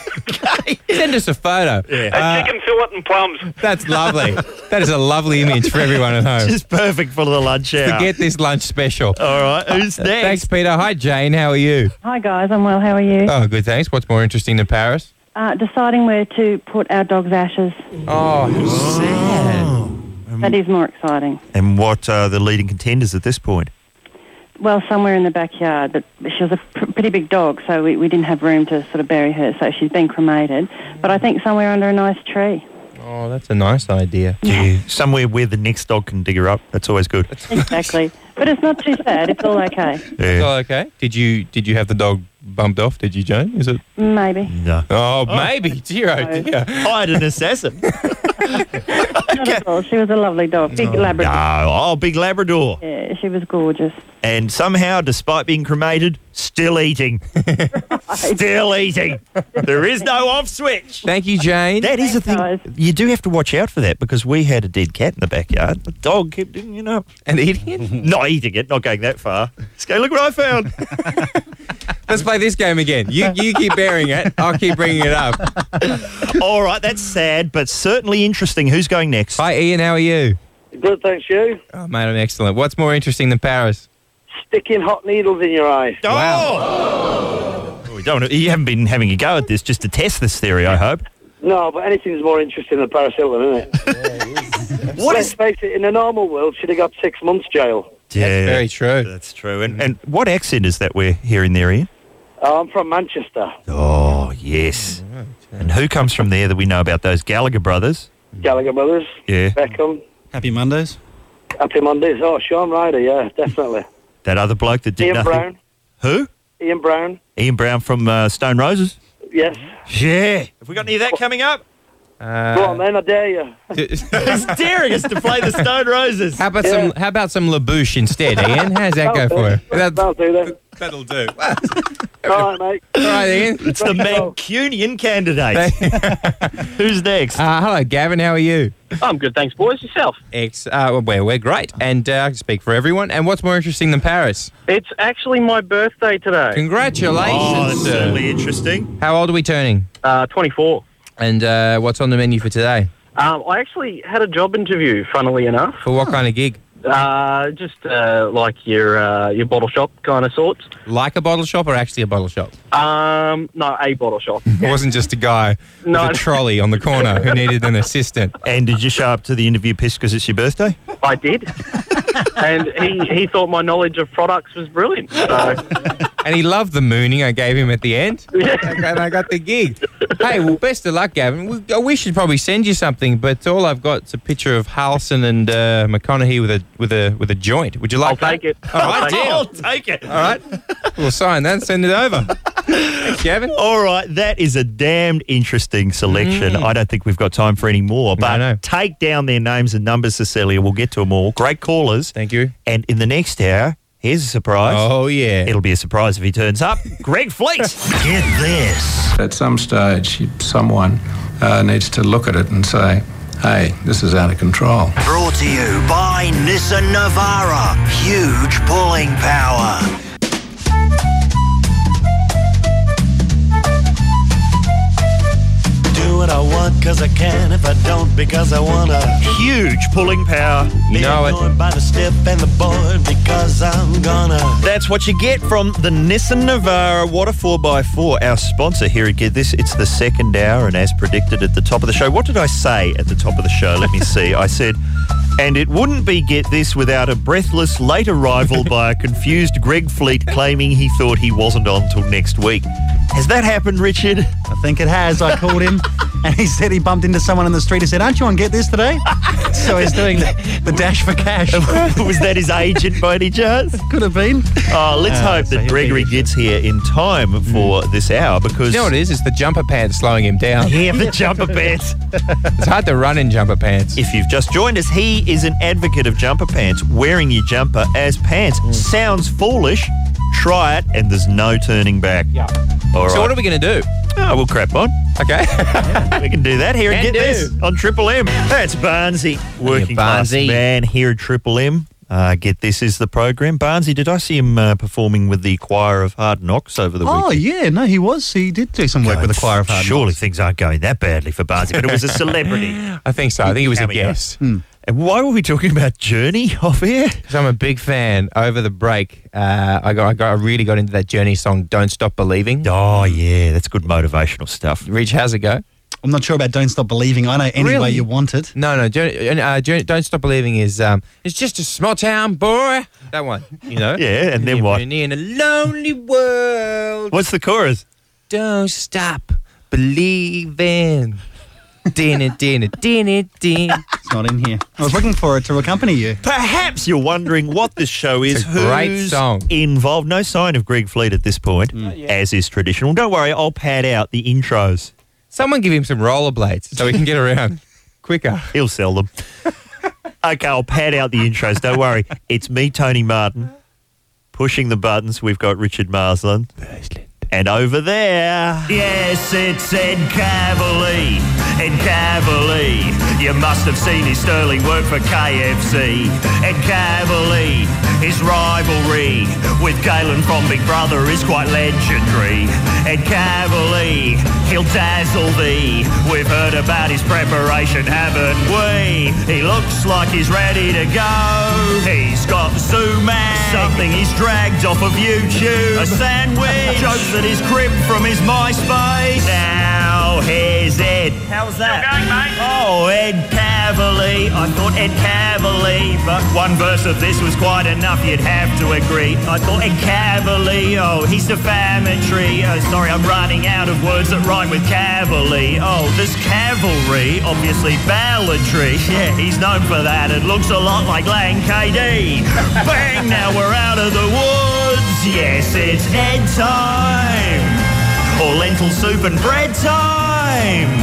Send us a photo. A chicken fillet and plums. That's lovely. That is a lovely image for everyone at home. Just perfect for the lunch hour. Forget this lunch special. All right, who's next? Thanks, Peter. Hi, Jane. How are you? Hi, guys. I'm well. How are you? Oh, good, thanks. What's more interesting than Paris? Deciding where to put our dog's ashes. Oh, how sad. That is more exciting. And what are the leading contenders at this point? Well, somewhere in the backyard, but she was a pretty big dog, so we didn't have room to sort of bury her, so she's been cremated. But I think somewhere under a nice tree. Oh, that's a nice idea. Yeah, somewhere where the next dog can dig her up. That's always good. Exactly. But it's not too sad. It's all okay. It's all okay. Did you have the dog bumped off? Did you, Jane? Is it? Maybe. No. Oh, maybe. Dear, oh dear. Hired an assassin. Not at all. She was a lovely dog. Big Labrador. No, big Labrador. Yeah, she was gorgeous. And somehow, despite being cremated, still eating. Still eating. There is no off switch. Thank you, Jane. That is the thing. Guys. You do have to watch out for that because we had a dead cat in the backyard. The dog kept, and eating it? Not eating it, not going that far. Just go, look what I found. Let's play this game again. You keep burying it. I'll keep bringing it up. All right, that's sad, but certainly interesting. Who's going next? Hi, Ian. How are you? Good, thanks, you. Oh, mate, I'm excellent. What's more interesting than Paris? Sticking hot needles in your eye. Oh! You haven't been having a go at this just to test this theory, I hope. No, but anything's more interesting than Paris Hilton, isn't it? Let's face it, in a normal world, she'd have got 6 months jail. Yeah, that's very true. That's true. And what accent is that we're hearing there, Ian? I'm from Manchester. Oh, yes. Right. And who comes from there that we know about? Those Gallagher brothers? Gallagher brothers. Yeah. Beckham. Happy Mondays. Happy Mondays. Oh, Sean Ryder, yeah, definitely. That other bloke that did Ian nothing. Brown. Who? Ian Brown. Ian Brown from Stone Roses? Yes. Yeah. Have we got any of that coming up? Go on then, I dare you. He's daring us to play the Stone Roses. How about some LaBouche instead, Ian? How's that go for you? That'll do then. That'll do. All right, mate. All right, Ian. It's the Mancunian candidate. Who's next? Hello, Gavin. How are you? I'm good, thanks, boys. Yourself? We're great. And I can speak for everyone. And what's more interesting than Paris? It's actually my birthday today. Congratulations. Oh, that's certainly interesting. How old are we turning? 24. And what's on the menu for today? I actually had a job interview, funnily enough. For what kind of gig? Just like your bottle shop kind of sorts. Like a bottle shop or actually a bottle shop? No, a bottle shop. It wasn't just a guy with a trolley on the corner who needed an assistant. And did you show up to the interview pissed because it's your birthday? I did. And he thought my knowledge of products was brilliant. So. And he loved the mooning I gave him at the end. And I got the gig. Hey, well, best of luck, Gavin. We should probably send you something, but all I've got is a picture of Harrelson and McConaughey with a joint. Would you like I'll take it. All right, I'll take it. All right. We'll sign that and send it over. Thanks, Gavin. All right, that is a damned interesting selection. I don't think we've got time for any more, but take down their names and numbers, Cecilia. We'll get to them all. Great callers. Thank you. And in the next hour, here's a surprise. Oh, yeah. It'll be a surprise if he turns up. Greg Fleet. Get this. At some stage, someone needs to look at it and say, Hey, this is out of control. Brought to you by Nissan Navara. Huge pulling power. Do what I want because I can. If I don't, because I wanna. Huge pulling power. You know it. Ignored by the stiff and the bored because I'm gonna. That's what you get from the Nissan Navara Water 4x4, our sponsor here at Get This. It's the second hour, and as predicted at the top of the show, what did I say at the top of the show? Let me see. I said, and it wouldn't be Get This without a breathless late arrival by a confused Greg Fleet claiming he thought he wasn't on till next week. Has that happened, Richard? I think it has. I called him and he said he bumped into someone in the street. He said, aren't you on Get This today? So he's doing the dash for cash. Was that his agent by any chance? Could have been. Oh, let's hope that Gregory gets here in time for this hour because... You know what it is? It's the jumper pants slowing him down. Yeah, the jumper pants. It's hard to run in jumper pants. If you've just joined us, he is an advocate of jumper pants. Wearing your jumper as pants sounds foolish. Try it, and there's no turning back. Yeah. All right. So what are we going to do? Oh, we'll crap on. Okay. We can do that here and Can Get do. This on Triple M. That's Barnsey, working class Barnsey. man here at Triple M. Get This is the program. Barnsey, did I see him performing with the Choir of Hard Knocks over the weekend? Oh, yeah. No, he was. He did do some work with the Choir of Hard Knocks. Surely things aren't going that badly for Barnsey, but it was a celebrity. I think so. I think it was a Cameo. guest. And why were we talking about Journey off air? Because I'm a big fan. Over the break, I really got into that Journey song, Don't Stop Believing. Oh, yeah. That's good motivational stuff. Rich, how's it go? I'm not sure about Don't Stop Believing. I know any way you want it. No. Journey, Don't Stop Believing is, it's just a small town boy. That one, you know? Yeah, and then what? In a lonely world. What's the chorus? Don't stop believing. Din. It's not in here. I was looking for it to accompany you. Perhaps you're wondering what this show is. It's a great Who's song. involved? No sign of Greg Fleet at this point, as is traditional. Don't worry, I'll pad out the intros. Someone give him some rollerblades so he can get around quicker. He'll sell them. Okay, I'll pad out the intros. Don't worry. It's me, Tony Martin, pushing the buttons. We've got Richard Marsland. And over there... Yes, it's Ed Cavalier. Ed Cavalier. You must have seen his sterling work for KFC. Ed Cavalier. His rivalry with Galen from Big Brother is quite legendary. Ed Cavalier, he'll dazzle thee. We've heard about his preparation, haven't we? He looks like he's ready to go. He's got Zoom-Mag, something he's dragged off of YouTube. A sandwich, jokes that he's cribbed from his MySpace. Now here's Ed. How's that? Still going, mate? Oh, Ed Cavalier. I thought Ed Cavalier, but one verse of this was quite enough. You'd have to agree. I thought Ed Cavalier, oh, he's defamatory. Sorry, I'm running out of words that rhyme with Cavalier. Oh, there's cavalry, obviously balladry. Yeah, he's known for that. It looks a lot like Lang KD. Bang, now we're out of the woods. Yes, it's Ed time. Or lentil soup and bread time.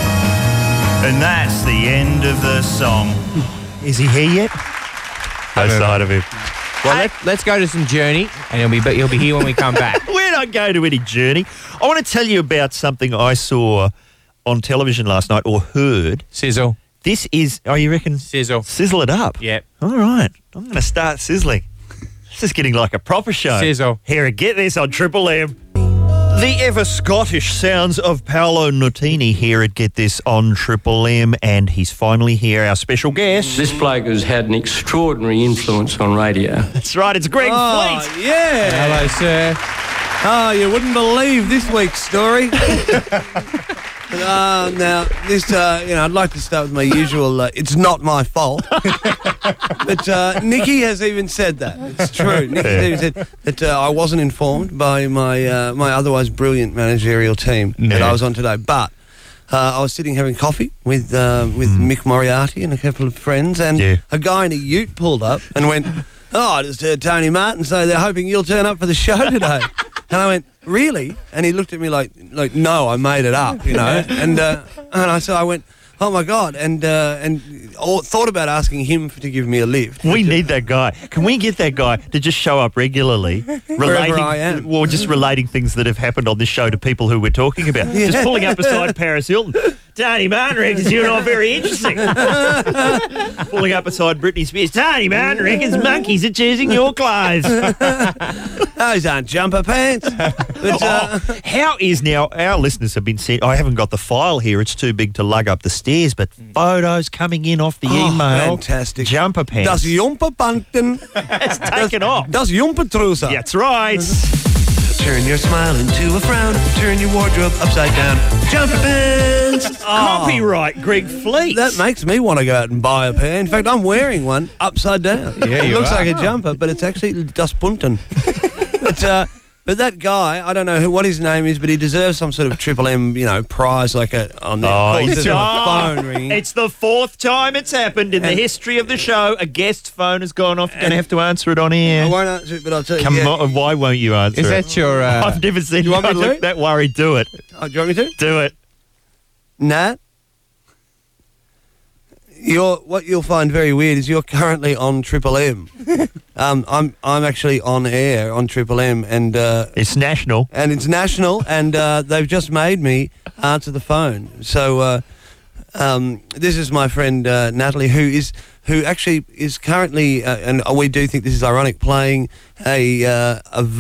And that's the end of the song. Is he here yet? No side of him. Well, let's go to some Journey, and he'll be here when we come back. We're not going to any Journey. I want to tell you about something I saw on television last night, or heard. Sizzle. This is, oh, you reckon? Sizzle. Sizzle it up. Yep. All right. I'm going to start sizzling. This is getting like a proper show. Sizzle. Here, Get This on Triple M. The ever-Scottish sounds of Paolo Nutini here at Get This on Triple M, and he's finally here, our special guest. This bloke has had an extraordinary influence on radio. That's right, it's Greg Fleet. Yeah. Hello, sir. Oh, you wouldn't believe this week's story. Now, this, I'd like to start with my usual, it's not my fault. But Nikki has even said that. It's true. Nikki has even said that I wasn't informed by my my otherwise brilliant managerial team that I was on today. But I was sitting having coffee with Mick Moriarty and a couple of friends, and a guy in a ute pulled up and went, "Oh, I just heard Tony Martin say they're hoping you'll turn up for the show today." And I went, "Really?" And he looked at me like, "No, I made it up, you know." And I went, "Oh my God!" And thought about asking him to give me a lift. We need that guy. Can we get that guy to just show up regularly, Wherever I am. or just relating things that have happened on this show to people who we're talking about? Yeah. Just pulling up beside Paris Hilton. Tony Martin reckons you're not very interesting. Pulling up beside Britney Spears. Tony Martin reckons monkeys are choosing your clothes. Those aren't jumper pants. But, how is now, our listeners have been sent, I haven't got the file here, it's too big to lug up the stairs, but photos coming in off the email. Fantastic. Jumper pants. Das Jumperpanten. It's taken off. Das Jumpertruser. That's right. Turn your smile into a frown. Turn your wardrobe upside down. Jumper pants. Copyright Greg Fleet. That makes me want to go out and buy a pair. In fact, I'm wearing one upside down. Yeah, it you looks are. like a jumper, but it's actually Das Bunten. But that guy, I don't know what his name is, but he deserves some sort of Triple M, prize on there. It's phone ringing. It's the fourth time it's happened in the history of the show. A guest's phone has gone off. You're going to have to answer it on air. I won't answer it, but I'll tell you. Come on, why won't you answer Is it? that your... I've never seen you want me to? look that worried. Do it. Oh, do you want me to? Do it. Nat? What you'll find very weird is you're currently on Triple M. I'm actually on air on Triple M, and it's national. And it's national, and they've just made me answer the phone. So this is my friend Natalie, who actually is currently, and we do think this is ironic, playing a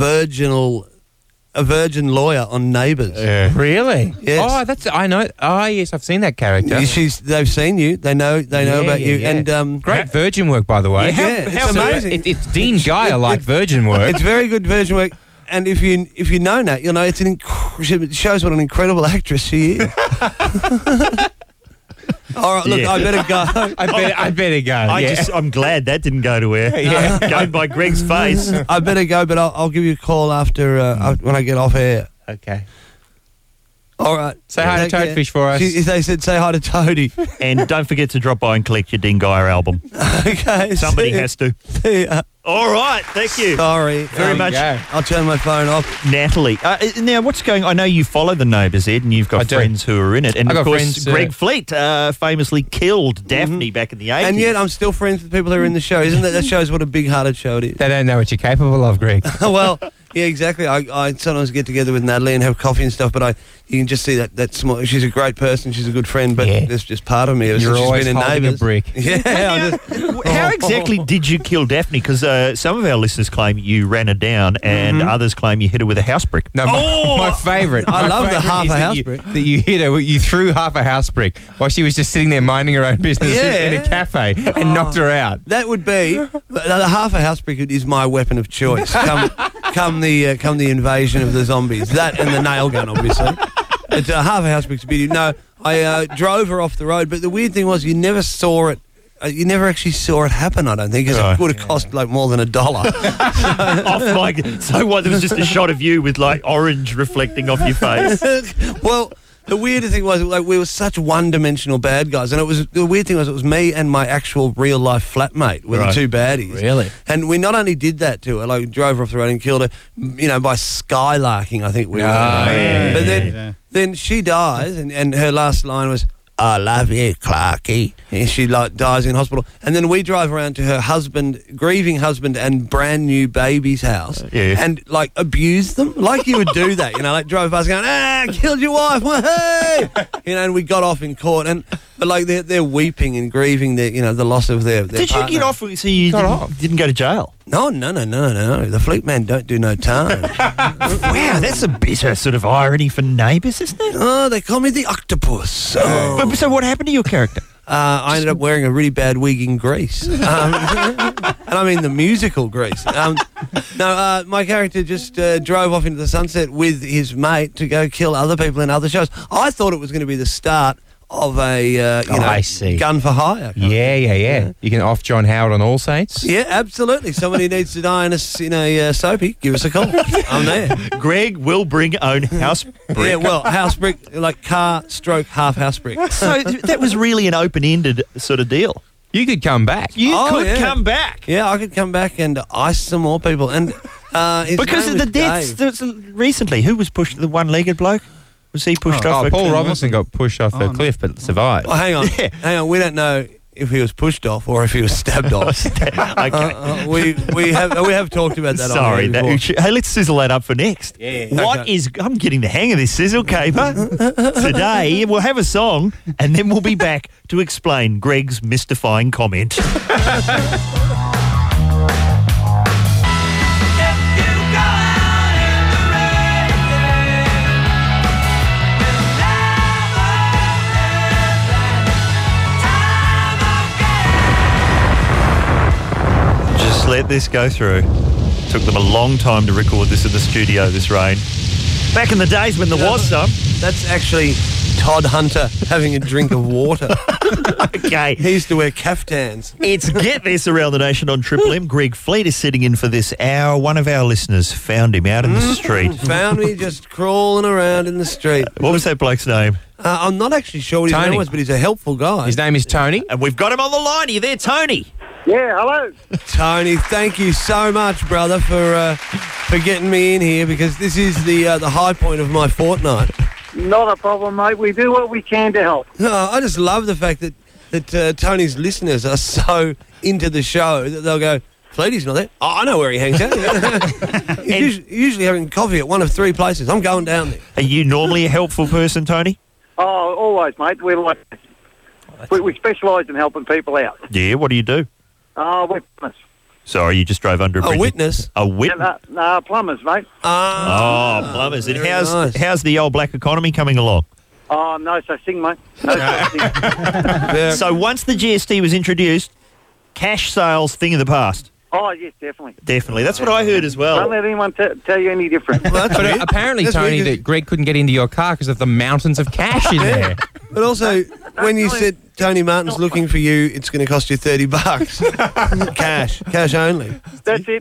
virgin lawyer on Neighbours. Really? Yes. Oh, I know. Oh, yes, I've seen that character. They've seen you. They know about you. Yeah. And great virgin work, by the way. It's amazing. It's Dean Geyer like virgin work. It's very good virgin work. And if you know Nat, you'll know it shows what an incredible actress she is. All right, look, I better go. I better go. I'm glad that didn't go to air. Going by Greg's face. I better go, but I'll give you a call after when I get off air. Okay. All right. Say hi to Toadfish for us. They said say hi to Toadie. And don't forget to drop by and collect your Dean Geyer album. Okay. Somebody has to. See ya. All right, thank you. Sorry. Very much. I'll turn my phone off. Natalie, now what's going on? I know you follow the Neighbours, Ed, and you've got friends who are in it. And I've of got course, friends, Greg Fleet famously killed Daphne back in the 80s. And yet I'm still friends with people who are in the show. Isn't that shows what a big-hearted show it is? They don't know what you're capable of, Greg. Well, yeah, exactly. I sometimes get together with Natalie and have coffee and stuff, but you can just see that small. She's a great person. She's a good friend, but there's just part of me. You're she's always been in holding Neighbours. a brick. Yeah. How exactly did you kill Daphne? Because some of our listeners claim you ran her down, and others claim you hit her with a house brick. No, my favourite. I love the half a house brick. That you hit her, you threw half a house brick while she was just sitting there minding her own business in a cafe and knocked her out. That would be the half a house brick is my weapon of choice. Come the invasion of the zombies. That and the nail gun, obviously. But half a house brick's a beauty. No, I drove her off the road, but the weird thing was you never saw it. You never actually saw it happen, I don't think, because it would have cost like more than $1. So what? There was just a shot of you with like orange reflecting off your face. Well, the weirdest thing was we were such one-dimensional bad guys, and the weird thing was it was me and my actual real-life flatmate were the two baddies. Really? And we not only did that to her, like drove her off the road and killed her, by skylarking. I think we were. But then she dies, and her last line was, "I love you, Clarky." And she dies in hospital, and then we drive around to her grieving husband, and brand new baby's house, and abuse them like you would do that. Drove past going, "Ah, killed your wife, hey!" And we got off in court, but they're weeping and grieving the loss of their Did partner. you get off? So you didn't go to jail? No. The Fleet Man don't do no time. Wow, that's a bitter sort of irony for Neighbours, isn't it? Oh, they call me the octopus. So what happened to your character? I ended up wearing a really bad wig in Grease. And I mean the musical Grease. My character just drove off into the sunset with his mate to go kill other people in other shows. I thought it was going to be the start of a I see. gun for hire. Yeah. You can off John Howard on All Saints. Yeah, absolutely. Somebody needs to die in a soapy. Give us a call. I'm there. Greg will bring own house brick. Yeah, well, house brick, like car stroke half house brick. So that was really an open-ended sort of deal. You could come back. You could come back. Yeah, I could come back and ice some more people. And because of the deaths recently, who was pushed? The one-legged bloke? Was he pushed off? Paul Robinson got pushed off a cliff but survived. Oh, hang on. We don't know if he was pushed off or if he was stabbed off. Okay. We have talked about that. Sorry. on here before. Hey, let's sizzle that up for next. Yeah. What is... I'm getting the hang of this sizzle caper. Today, we'll have a song and then we'll be back to explain Greg's mystifying comment. Just let this go through. Took them a long time to record this in the studio, this rain. Back in the days when there was some. That's actually Todd Hunter having a drink of water. Okay. He used to wear caftans. It's Get This Around the Nation on Triple M. Greg Fleet is sitting in for this hour. One of our listeners found him out in the street. Found me just crawling around in the street. What was that bloke's name? I'm not actually sure what his Tony. name was, but he's a helpful guy. His name is Tony. And we've got him on the line. Are you there, Tony? Yeah, hello. Tony, thank you so much, brother, for getting me in here, because this is the high point of my fortnight. Not a problem, mate. We do what we can to help. No, I just love the fact that Tony's listeners are so into the show that they'll go, Fleety's not there. Oh, I know where he hangs out. He's usually having coffee at one of 3 places. I'm going down there. Are you normally a helpful person, Tony? Oh, always, mate. We're like... We specialise in helping people out. Yeah, what do you do? We're plumbers. Sorry, you just drove under a bridge. A witness? A witness? No, plumbers, mate. Oh, plumbers. And nice. how's the old black economy coming along? Oh, no such thing, mate. No such thing. So once the GST was introduced, cash sales thing of the past. Oh, yes, definitely. Definitely. That's what I heard as well. Don't let anyone tell you any different. But apparently, That's Tony, weird. that Greg couldn't get into your car because of the mountains of cash in there. But also, when you said Tony Martin's looking for you, it's going to cost you $30. Cash only. That's it.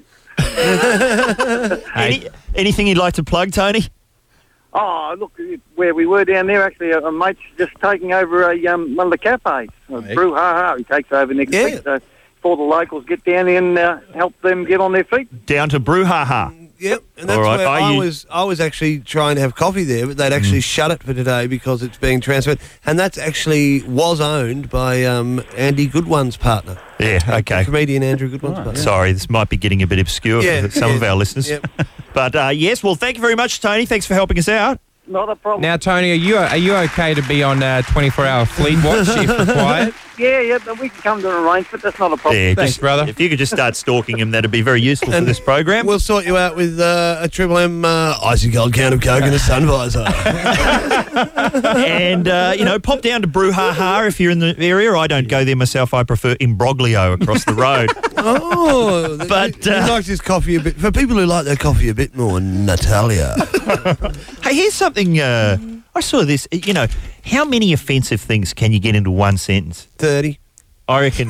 Anything you'd like to plug, Tony? Oh, look, where we were down there, actually, a mate's just taking over one of the cafes. Brouhaha, he takes over next week. So before the locals get down there and help them get on their feet. Down to Brouhaha. Yep, and that's All right. where I was actually trying to have coffee there, but they'd actually shut it for today because it's being transferred. And that actually was owned by Andy Goodwin's partner. Yeah, okay. Comedian Andrew Goodwin's partner. Sorry, this might be getting a bit obscure for some of our listeners. Yep. But yes, well, thank you very much, Tony. Thanks for helping us out. Not a problem. Now, Tony, are you okay to be on 24-hour fleet watch if required? Yeah, we can come to an arrangement. That's not a problem. Yeah, Thanks, brother. If you could just start stalking him, that'd be very useful for this program. We'll sort you out with a Triple M icy cold can of Coke and a sun visor. And, pop down to Brouhaha if you're in the area. I don't go there myself. I prefer Imbroglio across the road. Oh, But, he likes his coffee a bit. For people who like their coffee a bit more, Natalia. Hey, here's something. I saw this. How many offensive things can you get into one sentence? 30. I reckon.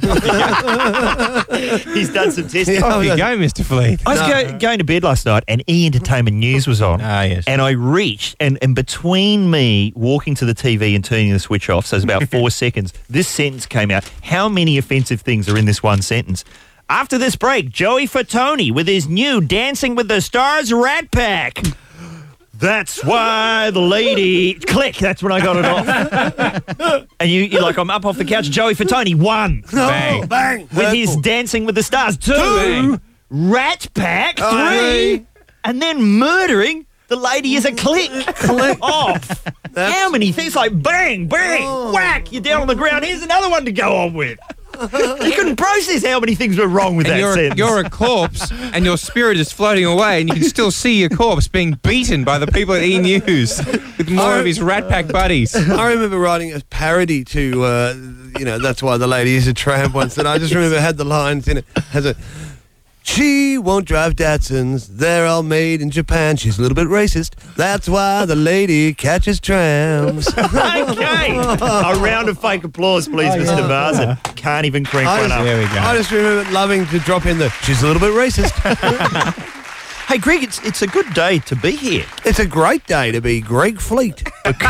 He's done some testing. Off you go, Mr. Fleet. I was going to bed last night and E! Entertainment News was on. Ah, yes. And I reached, and between me walking to the TV and turning the switch off, so it's about 4 seconds, this sentence came out. How many offensive things are in this one sentence? After this break, Joey Fatone with his new Dancing with the Stars Rat Pack. That's why the lady... Click, that's when I got it off. And you're like, I'm up off the couch. Joey Fatone, 1. Bang. Bang. With his Dancing with the Stars. 2. Rat Pack. 3. And then murdering the lady is a click. Off. How many things? Like bang, bang, whack. You're down on the ground. Here's another one to go on with. You couldn't process how many things were wrong with that sentence. You're a corpse, and your spirit is floating away, and you can still see your corpse being beaten by the people at E! News with more of his Rat Pack buddies. I remember writing a parody to, That's Why the Lady is a Tramp once, and I just remember it had the lines in it. She won't drive Datsuns. They're all made in Japan. She's a little bit racist. That's why the lady catches trams. Okay. A round of fake applause, please, Mr. Marsden. Can't even crank one up. There we go. I just remember loving to drop in she's a little bit racist. Hey, Greg, it's a good day to be here. It's a great day to be Greg Fleet.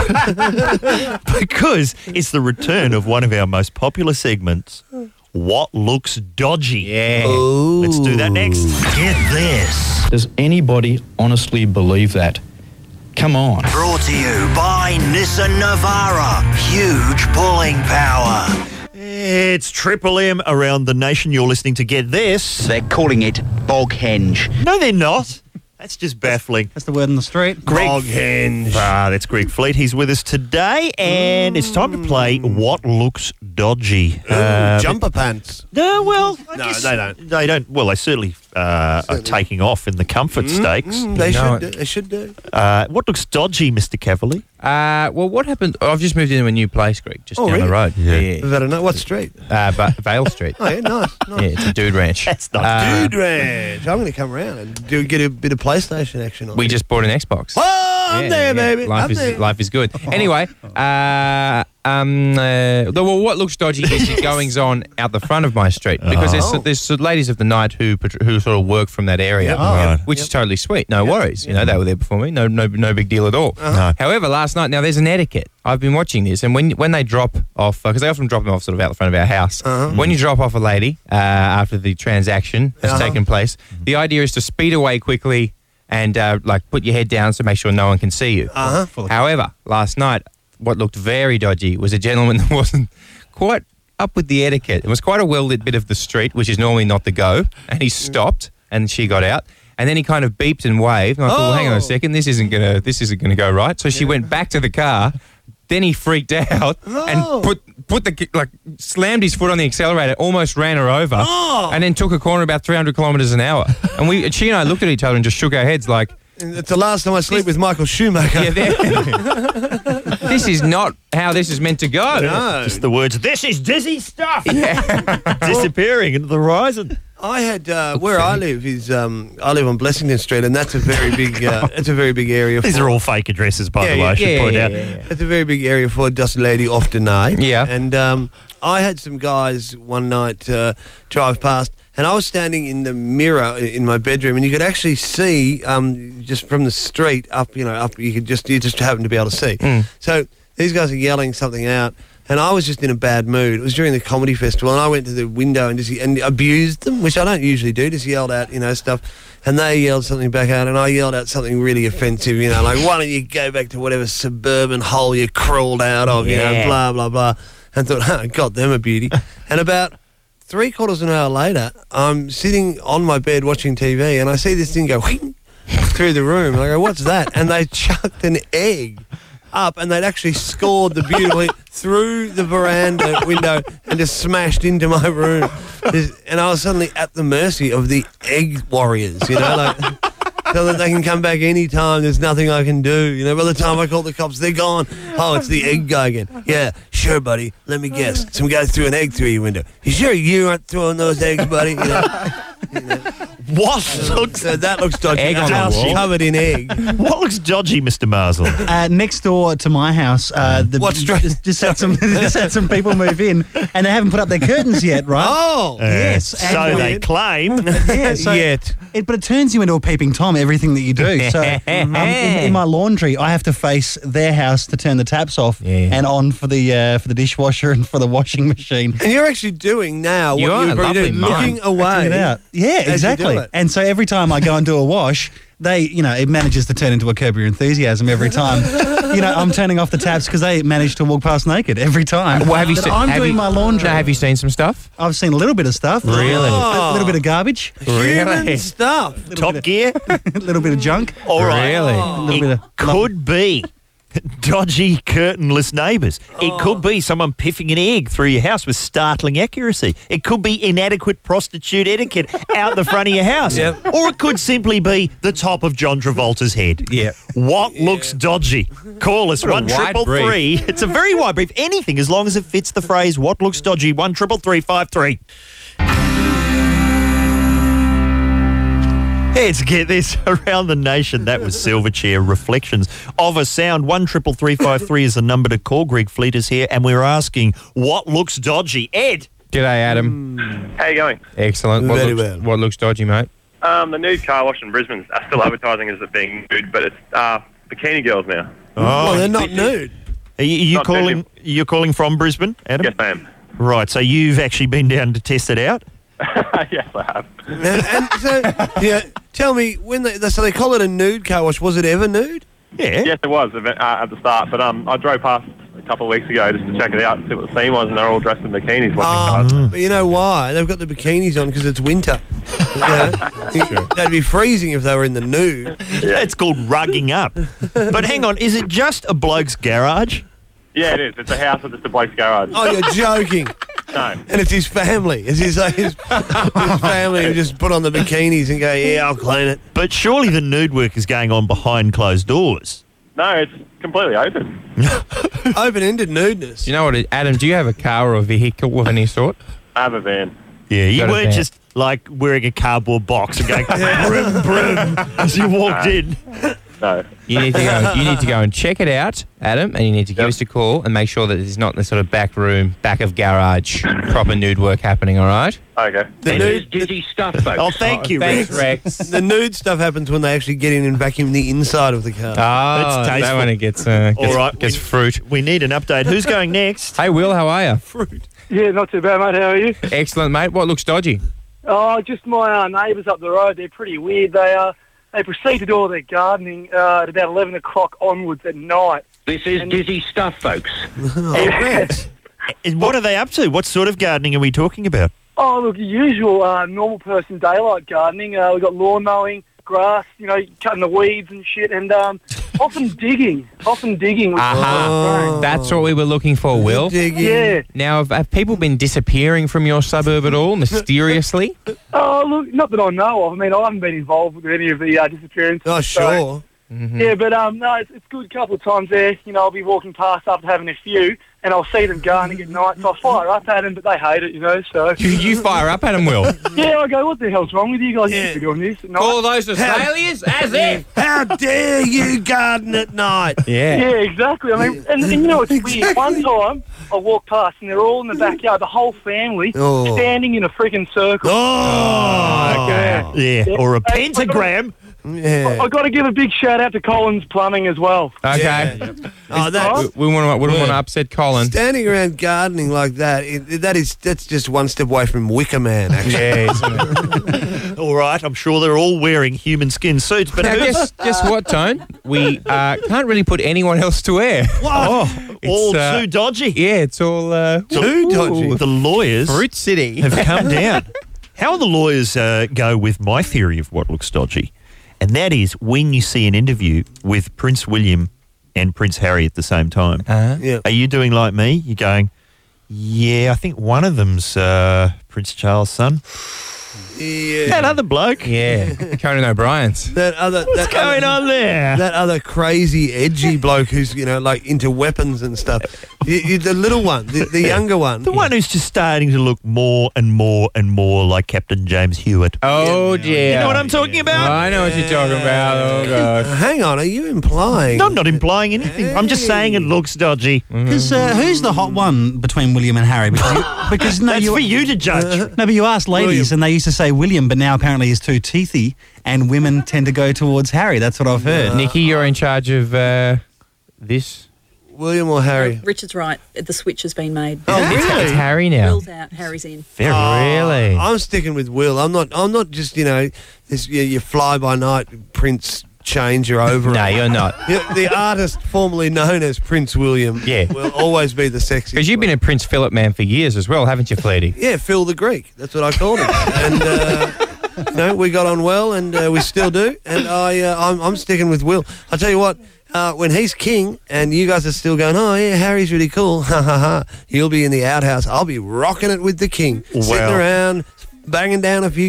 Because it's the return of one of our most popular segments, What Looks Dodgy. Yeah. Ooh. Let's do that next. Get this. Does anybody honestly believe that? Come on. Brought to you by Nissan Navara. Huge pulling power. It's Triple M around the nation. You're listening to Get This. They're calling it Boghenge. No, they're not. That's just baffling. That's the word in the street. Boghenge. That's Greg Fleet. He's with us today, and it's time to play What Looks Dodgy. Jumper pants. No, well, I No, guess they don't. They don't. Well, they certainly are taking off in the comfort stakes. They should do. What looks dodgy, Mr. Cavalier? Well, what happened? I've just moved into a new place, Greg, just down really? the road. Is that what street? But Vale Street. Oh, yeah, nice. Yeah, it's a dude ranch. That's not Dude Ranch. I'm going to come around and get a bit of PlayStation action on. We just bought an Xbox. Oh, I'm there, baby. Life is good. Anyway, well, what looks dodgy is the goings on out the front of my street because there's ladies of the night who sort of work from that area, which is totally sweet. No worries, you know, they were there before me. No big deal at all. However, last night, now there's an etiquette. I've been watching this, and when they drop off, because they often drop them off sort of out the front of our house. When you drop off a lady after the transaction has taken place, the idea is to speed away quickly and put your head down so make sure no one can see you. However, last night, what looked very dodgy was a gentleman that wasn't quite up with the etiquette. It was quite a well-lit bit of the street, which is normally not the go, and he stopped, and she got out. And then he kind of beeped and waved, and I thought, well, hang on a second, this isn't gonna go right. So she went back to the car. Then he freaked out and slammed his foot on the accelerator, almost ran her over, and then took a corner about 300 kilometres an hour. And she and I looked at each other and just shook our heads like, it's the last time I sleep with Michael Schumacher. This is not how this is meant to go. No. Just the words, this is dizzy stuff. Disappearing into the horizon. I had where I live is I live on Blessington Street, and that's a very big it's a very big area. These are all fake addresses, by the way. I should point out. It's a very big area for Dust Lady often night. Yeah, and I had some guys one night drive past, and I was standing in the mirror in my bedroom, and you could actually see just from the street up. You just happened to be able to see. So these guys are yelling something out. And I was just in a bad mood. It was during the comedy festival, and I went to the window and abused them, which I don't usually do. Just yelled out, stuff, and they yelled something back out, and I yelled out something really offensive, like, why don't you go back to whatever suburban hole you crawled out of, blah blah blah, and thought, got them a beauty. And about 3/4 of an hour later, I'm sitting on my bed watching TV, and I see this thing go through the room, and I go, what's that? And they chucked an egg up, and they'd actually scored the beautifully through the veranda window and just smashed into my room. And I was suddenly at the mercy of the egg warriors, so that they can come back any time. There's nothing I can do. By the time I call the cops, they're gone. Oh, it's the egg guy again. Yeah, sure, buddy. Let me guess. Some guy threw an egg through your window. You sure you aren't throwing those eggs, buddy? What looks... that looks dodgy. Egg on the wall. Covered in egg. What looks dodgy, Mr. Marsell? Next door to my house, just had some people move in, and they haven't put up their curtains yet, right? Oh, yes. So they claim. But it turns you into a peeping Tom, everything that you do. So in my laundry, I have to face their house to turn the taps off and on for the dishwasher and for the washing machine. And you're actually doing now what You are you're lovely, looking away. It out. Yeah, exactly. And so every time I go and do a wash, it manages to turn into a Curb Your Enthusiasm every time. I'm turning off the taps because they manage to walk past naked every time. Well, I'm doing my laundry. Have you seen some stuff? I've seen a little bit of stuff. Really? A little bit of garbage. Human stuff. Top Gear? A little bit of junk. All right. Really? A little bit of Could be dodgy curtainless neighbours. It could be someone piffing an egg through your house with startling accuracy. It could be inadequate prostitute etiquette out the front of your house. Yep. Or it could simply be the top of John Travolta's head. Yeah. What looks dodgy? Call us 1333. It's a very wide brief. Anything as long as it fits the phrase what looks dodgy. 133353. Let's get this around the nation. That was Silverchair Reflections of a Sound. 133353 is the number to call. Greg Fleet is here, and we're asking what looks dodgy. Ed. G'day, Adam. How you going? Excellent. What looks dodgy, mate? The nude car wash in Brisbane are still advertising as it being nude, but it's bikini girls now. Oh, they're not nude. Are you calling? You're calling from Brisbane, Adam? Yes, I am. Right. So you've actually been down to test it out. Yes, I have. And so, tell me, so they call it a nude car wash, was it ever nude? Yeah. Yes, it was at the start, but I drove past a couple of weeks ago just to check it out and see what the scene was, and they're all dressed in bikinis watching cars. But you know why? They've got the bikinis on because it's winter. They'd be freezing if they were in the nude. It's called rugging up. But hang on, is it just a bloke's garage? Yeah, it is. It's a house with just a bloke's garage. Oh, you're joking. No. And it's his family. It's his family who just put on the bikinis and go, yeah, I'll clean it. But surely the nude work is going on behind closed doors. No, it's completely open. Open-ended nudeness. You know what, Adam, do you have a car or a vehicle of any sort? I have a van. Yeah, you Got a weren't van. just like wearing a cardboard box and going brum brum as you walked in. No. You need to go and check it out, Adam, and you need to give us a call and make sure that it's not in the sort of back room, back of garage, proper nude work happening, all right? Okay. The nude dizzy stuff, folks. Oh, thank you, Thanks, Rex. Rex. The nude stuff happens when they actually get in and vacuum the inside of the car. Oh, That's that tasteful. when it gets All right, gets fruit. We need an update. Who's going next? Hey, Will, how are you? Fruit. Yeah, not too bad, mate. How are you? Excellent, mate. What looks dodgy? Oh, just my neighbours up the road. They're pretty weird. They proceed to do all their gardening at about 11 o'clock onwards at night. This is dizzy stuff, folks. And what are they up to? What sort of gardening are we talking about? Oh, look, the usual normal person daylight gardening. We've got lawn mowing, grass, cutting the weeds and shit, and often digging. That's what we were looking for, Will. Digging. Yeah. Now, have people been disappearing from your suburb at all, mysteriously? Oh, look, not that I know of. I mean, I haven't been involved with any of the disappearances. Oh, sure. Yeah, but no, it's good. A couple of times there, I'll be walking past after having a few, and I'll see them gardening at night, so I fire up at them, but they hate it, so... You fire up at them, Will? Yeah, I go, what the hell's wrong with you guys? You should be doing this at night. All those Australians? As if! How dare you garden at night? Yeah. Yeah, exactly. I mean, and it's weird. One time, I walked past, and they're all in the backyard, the whole family, standing in a freaking circle. Oh, okay. Yeah, or a pentagram. Yeah. I've got to give a big shout out to Collins Plumbing as well. Okay. Oh, We wouldn't want to upset Colin. standing around gardening like that, that's just one step away from Wicker Man, actually. Yeah, isn't it? All right, I'm sure they're all wearing human skin suits, but Now, guess what, Tone? We can't really put anyone else to air. all It's, too dodgy. Yeah, it's all Too dodgy. The lawyers Fruit City have come down. How the lawyers go with my theory of what looks dodgy? And that is when you see an interview with Prince William and Prince Harry at the same time. Yeah. Are you doing like me? You're going, yeah, I think one of them's Prince Charles' son. Yeah. That other bloke. Yeah, Conan O'Brien's. What's going on there? That other crazy, edgy bloke who's, like into weapons and stuff. The little one, the younger one. The one who's just starting to look more and more and more like Captain James Hewitt. Oh, dear. You know what I'm talking about? I know what you're talking about. Oh, God. Hang on, are you implying? No, I'm not implying anything. I'm just saying it looks dodgy. Because who's the hot one between William and Harry? Because That's for you to judge. No, but you ask ladies, and they used to say William, but now apparently he's too teethy, and women tend to go towards Harry. That's what I've heard. Nikki, you're in charge of this. William or Harry? Richard's right. The switch has been made. Oh, really? It's Harry now. Will's out. Harry's in. Really? I'm sticking with Will. I'm not just this your fly by night Prince changer over. No, you're not. The artist formerly known as Prince William. Yeah. Will always be the sexy. Because you've been a Prince Philip man for years as well, haven't you, Fleety? Yeah, Phil the Greek. That's what I called him. And we got on well, and we still do. And I'm sticking with Will. I'll tell you what. When he's king and you guys are still going, oh, yeah, Harry's really cool, ha, ha, ha, he'll be in the outhouse. I'll be rocking it with the king. Sitting around, banging down a few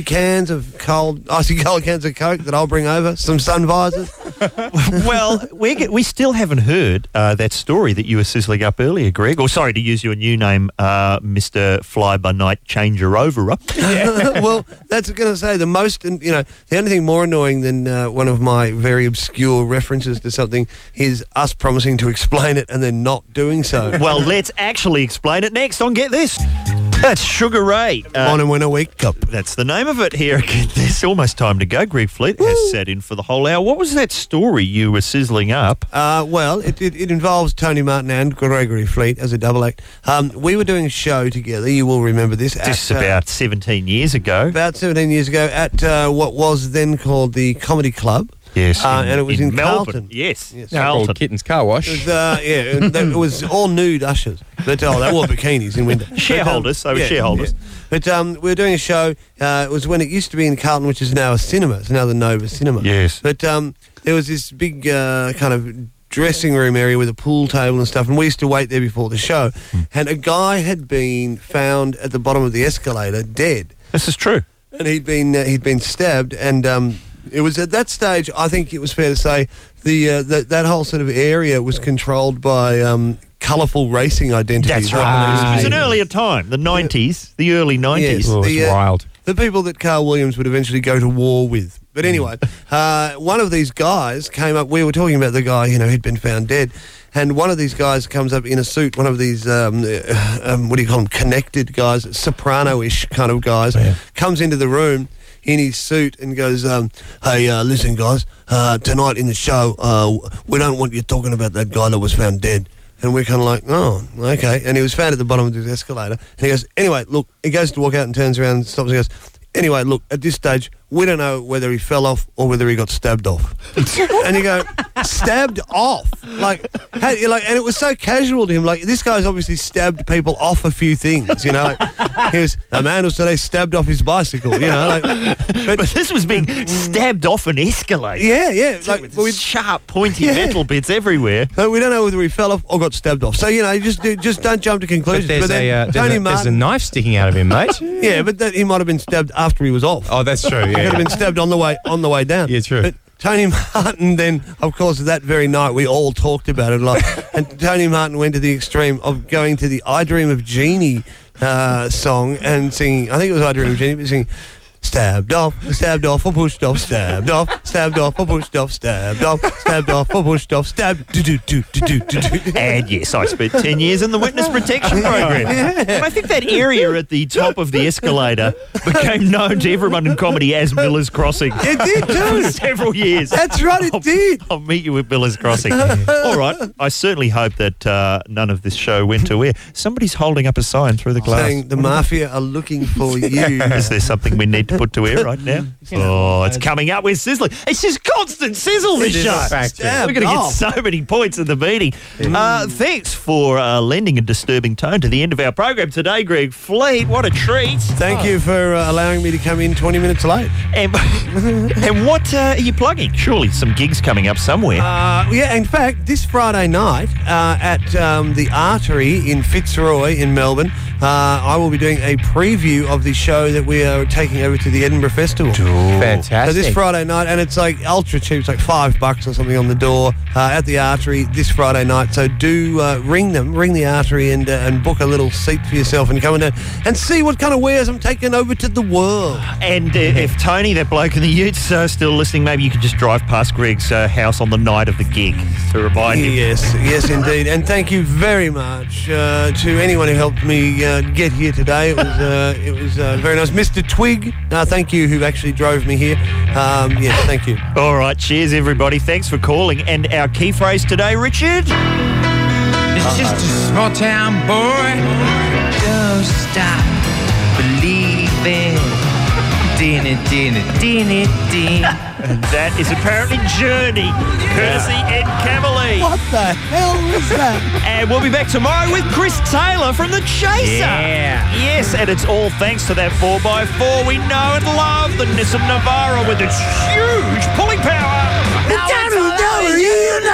icy cold cans of Coke that I'll bring over, some sun visors. Well, we still haven't heard that story that you were sizzling up earlier, Greg. Or sorry to use your new name, Mr. Fly-by-Night Changer-Overer. Well, that's going to say the most, the only thing more annoying than one of my very obscure references to something is us promising to explain it and then not doing so. Well, let's actually explain it next on Get This. That's Sugar Ray. On and when a week cup. That's the name of it here. It's almost time to go. Greg Fleet has sat in for the whole hour. What was that story you were sizzling up? Well, it involves Tony Martin and Gregory Fleet as a double act. We were doing a show together. You will remember this. Just about 17 years ago. About 17 years ago at what was then called the Comedy Club. Yes. And it was in Melbourne. Carlton. Yes. Now called Kitten's Car Wash. It was, it was all nude ushers. But they wore bikinis in winter. Shareholders. They were shareholders. Yeah. But we were doing a show. It was when it used to be in Carlton, which is now a cinema. It's now the Nova Cinema. Yes. But there was this big kind of dressing room area with a pool table and stuff, and we used to wait there before the show. And a guy had been found at the bottom of the escalator, dead. This is true. And he'd been stabbed, and it was at that stage, I think it was fair to say, that whole sort of area was controlled by colourful racing identities. That's right. It was an earlier time, the 90s, the early 90s. Yes, it's wild. The people that Carl Williams would eventually go to war with. But anyway, one of these guys came up. We were talking about the guy, who'd been found dead. And one of these guys comes up in a suit, one of these, what do you call them, connected guys, soprano-ish kind of guys, comes into the room in his suit and goes, hey, listen, guys, tonight in the show, we don't want you talking about that guy that was found dead. And we're kind of like, oh, okay. And he was found at the bottom of the escalator. And he goes, anyway, look, he goes to walk out and turns around and stops and goes, anyway, look, at this stage, we don't know whether he fell off or whether he got stabbed off. And you go, stabbed off? And it was so casual to him. Like, this guy's obviously stabbed people off a few things, He was, a man was today stabbed off his bicycle, But this was being stabbed off an escalator. Yeah. With sharp, pointy metal bits everywhere. So we don't know whether he fell off or got stabbed off. So, just don't jump to conclusions. But there's a knife sticking out of him, mate. Yeah, but he might have been stabbed after he was off. Oh, that's true, He could have been stabbed on the way down. Yeah, true. But Tony Martin then, of course, that very night we all talked about it a lot. And Tony Martin went to the extreme of going to the I Dream of Jeannie song and singing, I think it was I Dream of Jeannie, but singing, stabbed off, or pushed off, stabbed off, or pushed off, stabbed off, or pushed off, stabbed, And yes, I spent 10 years in the witness protection program. And I think that area at the top of the escalator became known to everyone in comedy as Miller's Crossing. It did too. For several years. That's right, it did. I'll meet you at Miller's Crossing. All right, I certainly hope that none of this show went to air. Somebody's holding up a sign through the glass. Saying the mafia are looking for you. Is there something we need to put to air right now? Oh, it's coming up. We're sizzling. It's just constant sizzle, this show. We're going to get so many points in the meeting. Thanks for lending a disturbing tone to the end of our program today, Greg Fleet. What a treat. Thank you for allowing me to come in 20 minutes late. And what are you plugging? Surely some gigs coming up somewhere. In fact, this Friday night at the Artery in Fitzroy in Melbourne, I will be doing a preview of the show that we are taking over to the Edinburgh Festival. Fantastic. So this Friday night, and it's like ultra cheap, it's like $5 or something on the door at the Artery this Friday night. So do ring the Artery and book a little seat for yourself and come in and see what kind of wares I'm taking over to the world. And if Tony, that bloke in the Utes, still listening, maybe you could just drive past Greg's house on the night of the gig to remind him. Yes, indeed. And thank you very much to anyone who helped me get here today. It was very nice. Mr. Twig, thank you, who actually drove me here. Yes, thank you. All right, cheers, everybody. Thanks for calling. And our key phrase today, Richard? It's just a small town boy. Don't stop believing. And that is apparently Journey, courtesy Ed Cavalier. What the hell was that? And we'll be back tomorrow with Chris Taylor from The Chaser. Yeah. Yes, and it's all thanks to that 4x4 we know and love, the Nissan Navara with its huge pulling power. Now it's all you know.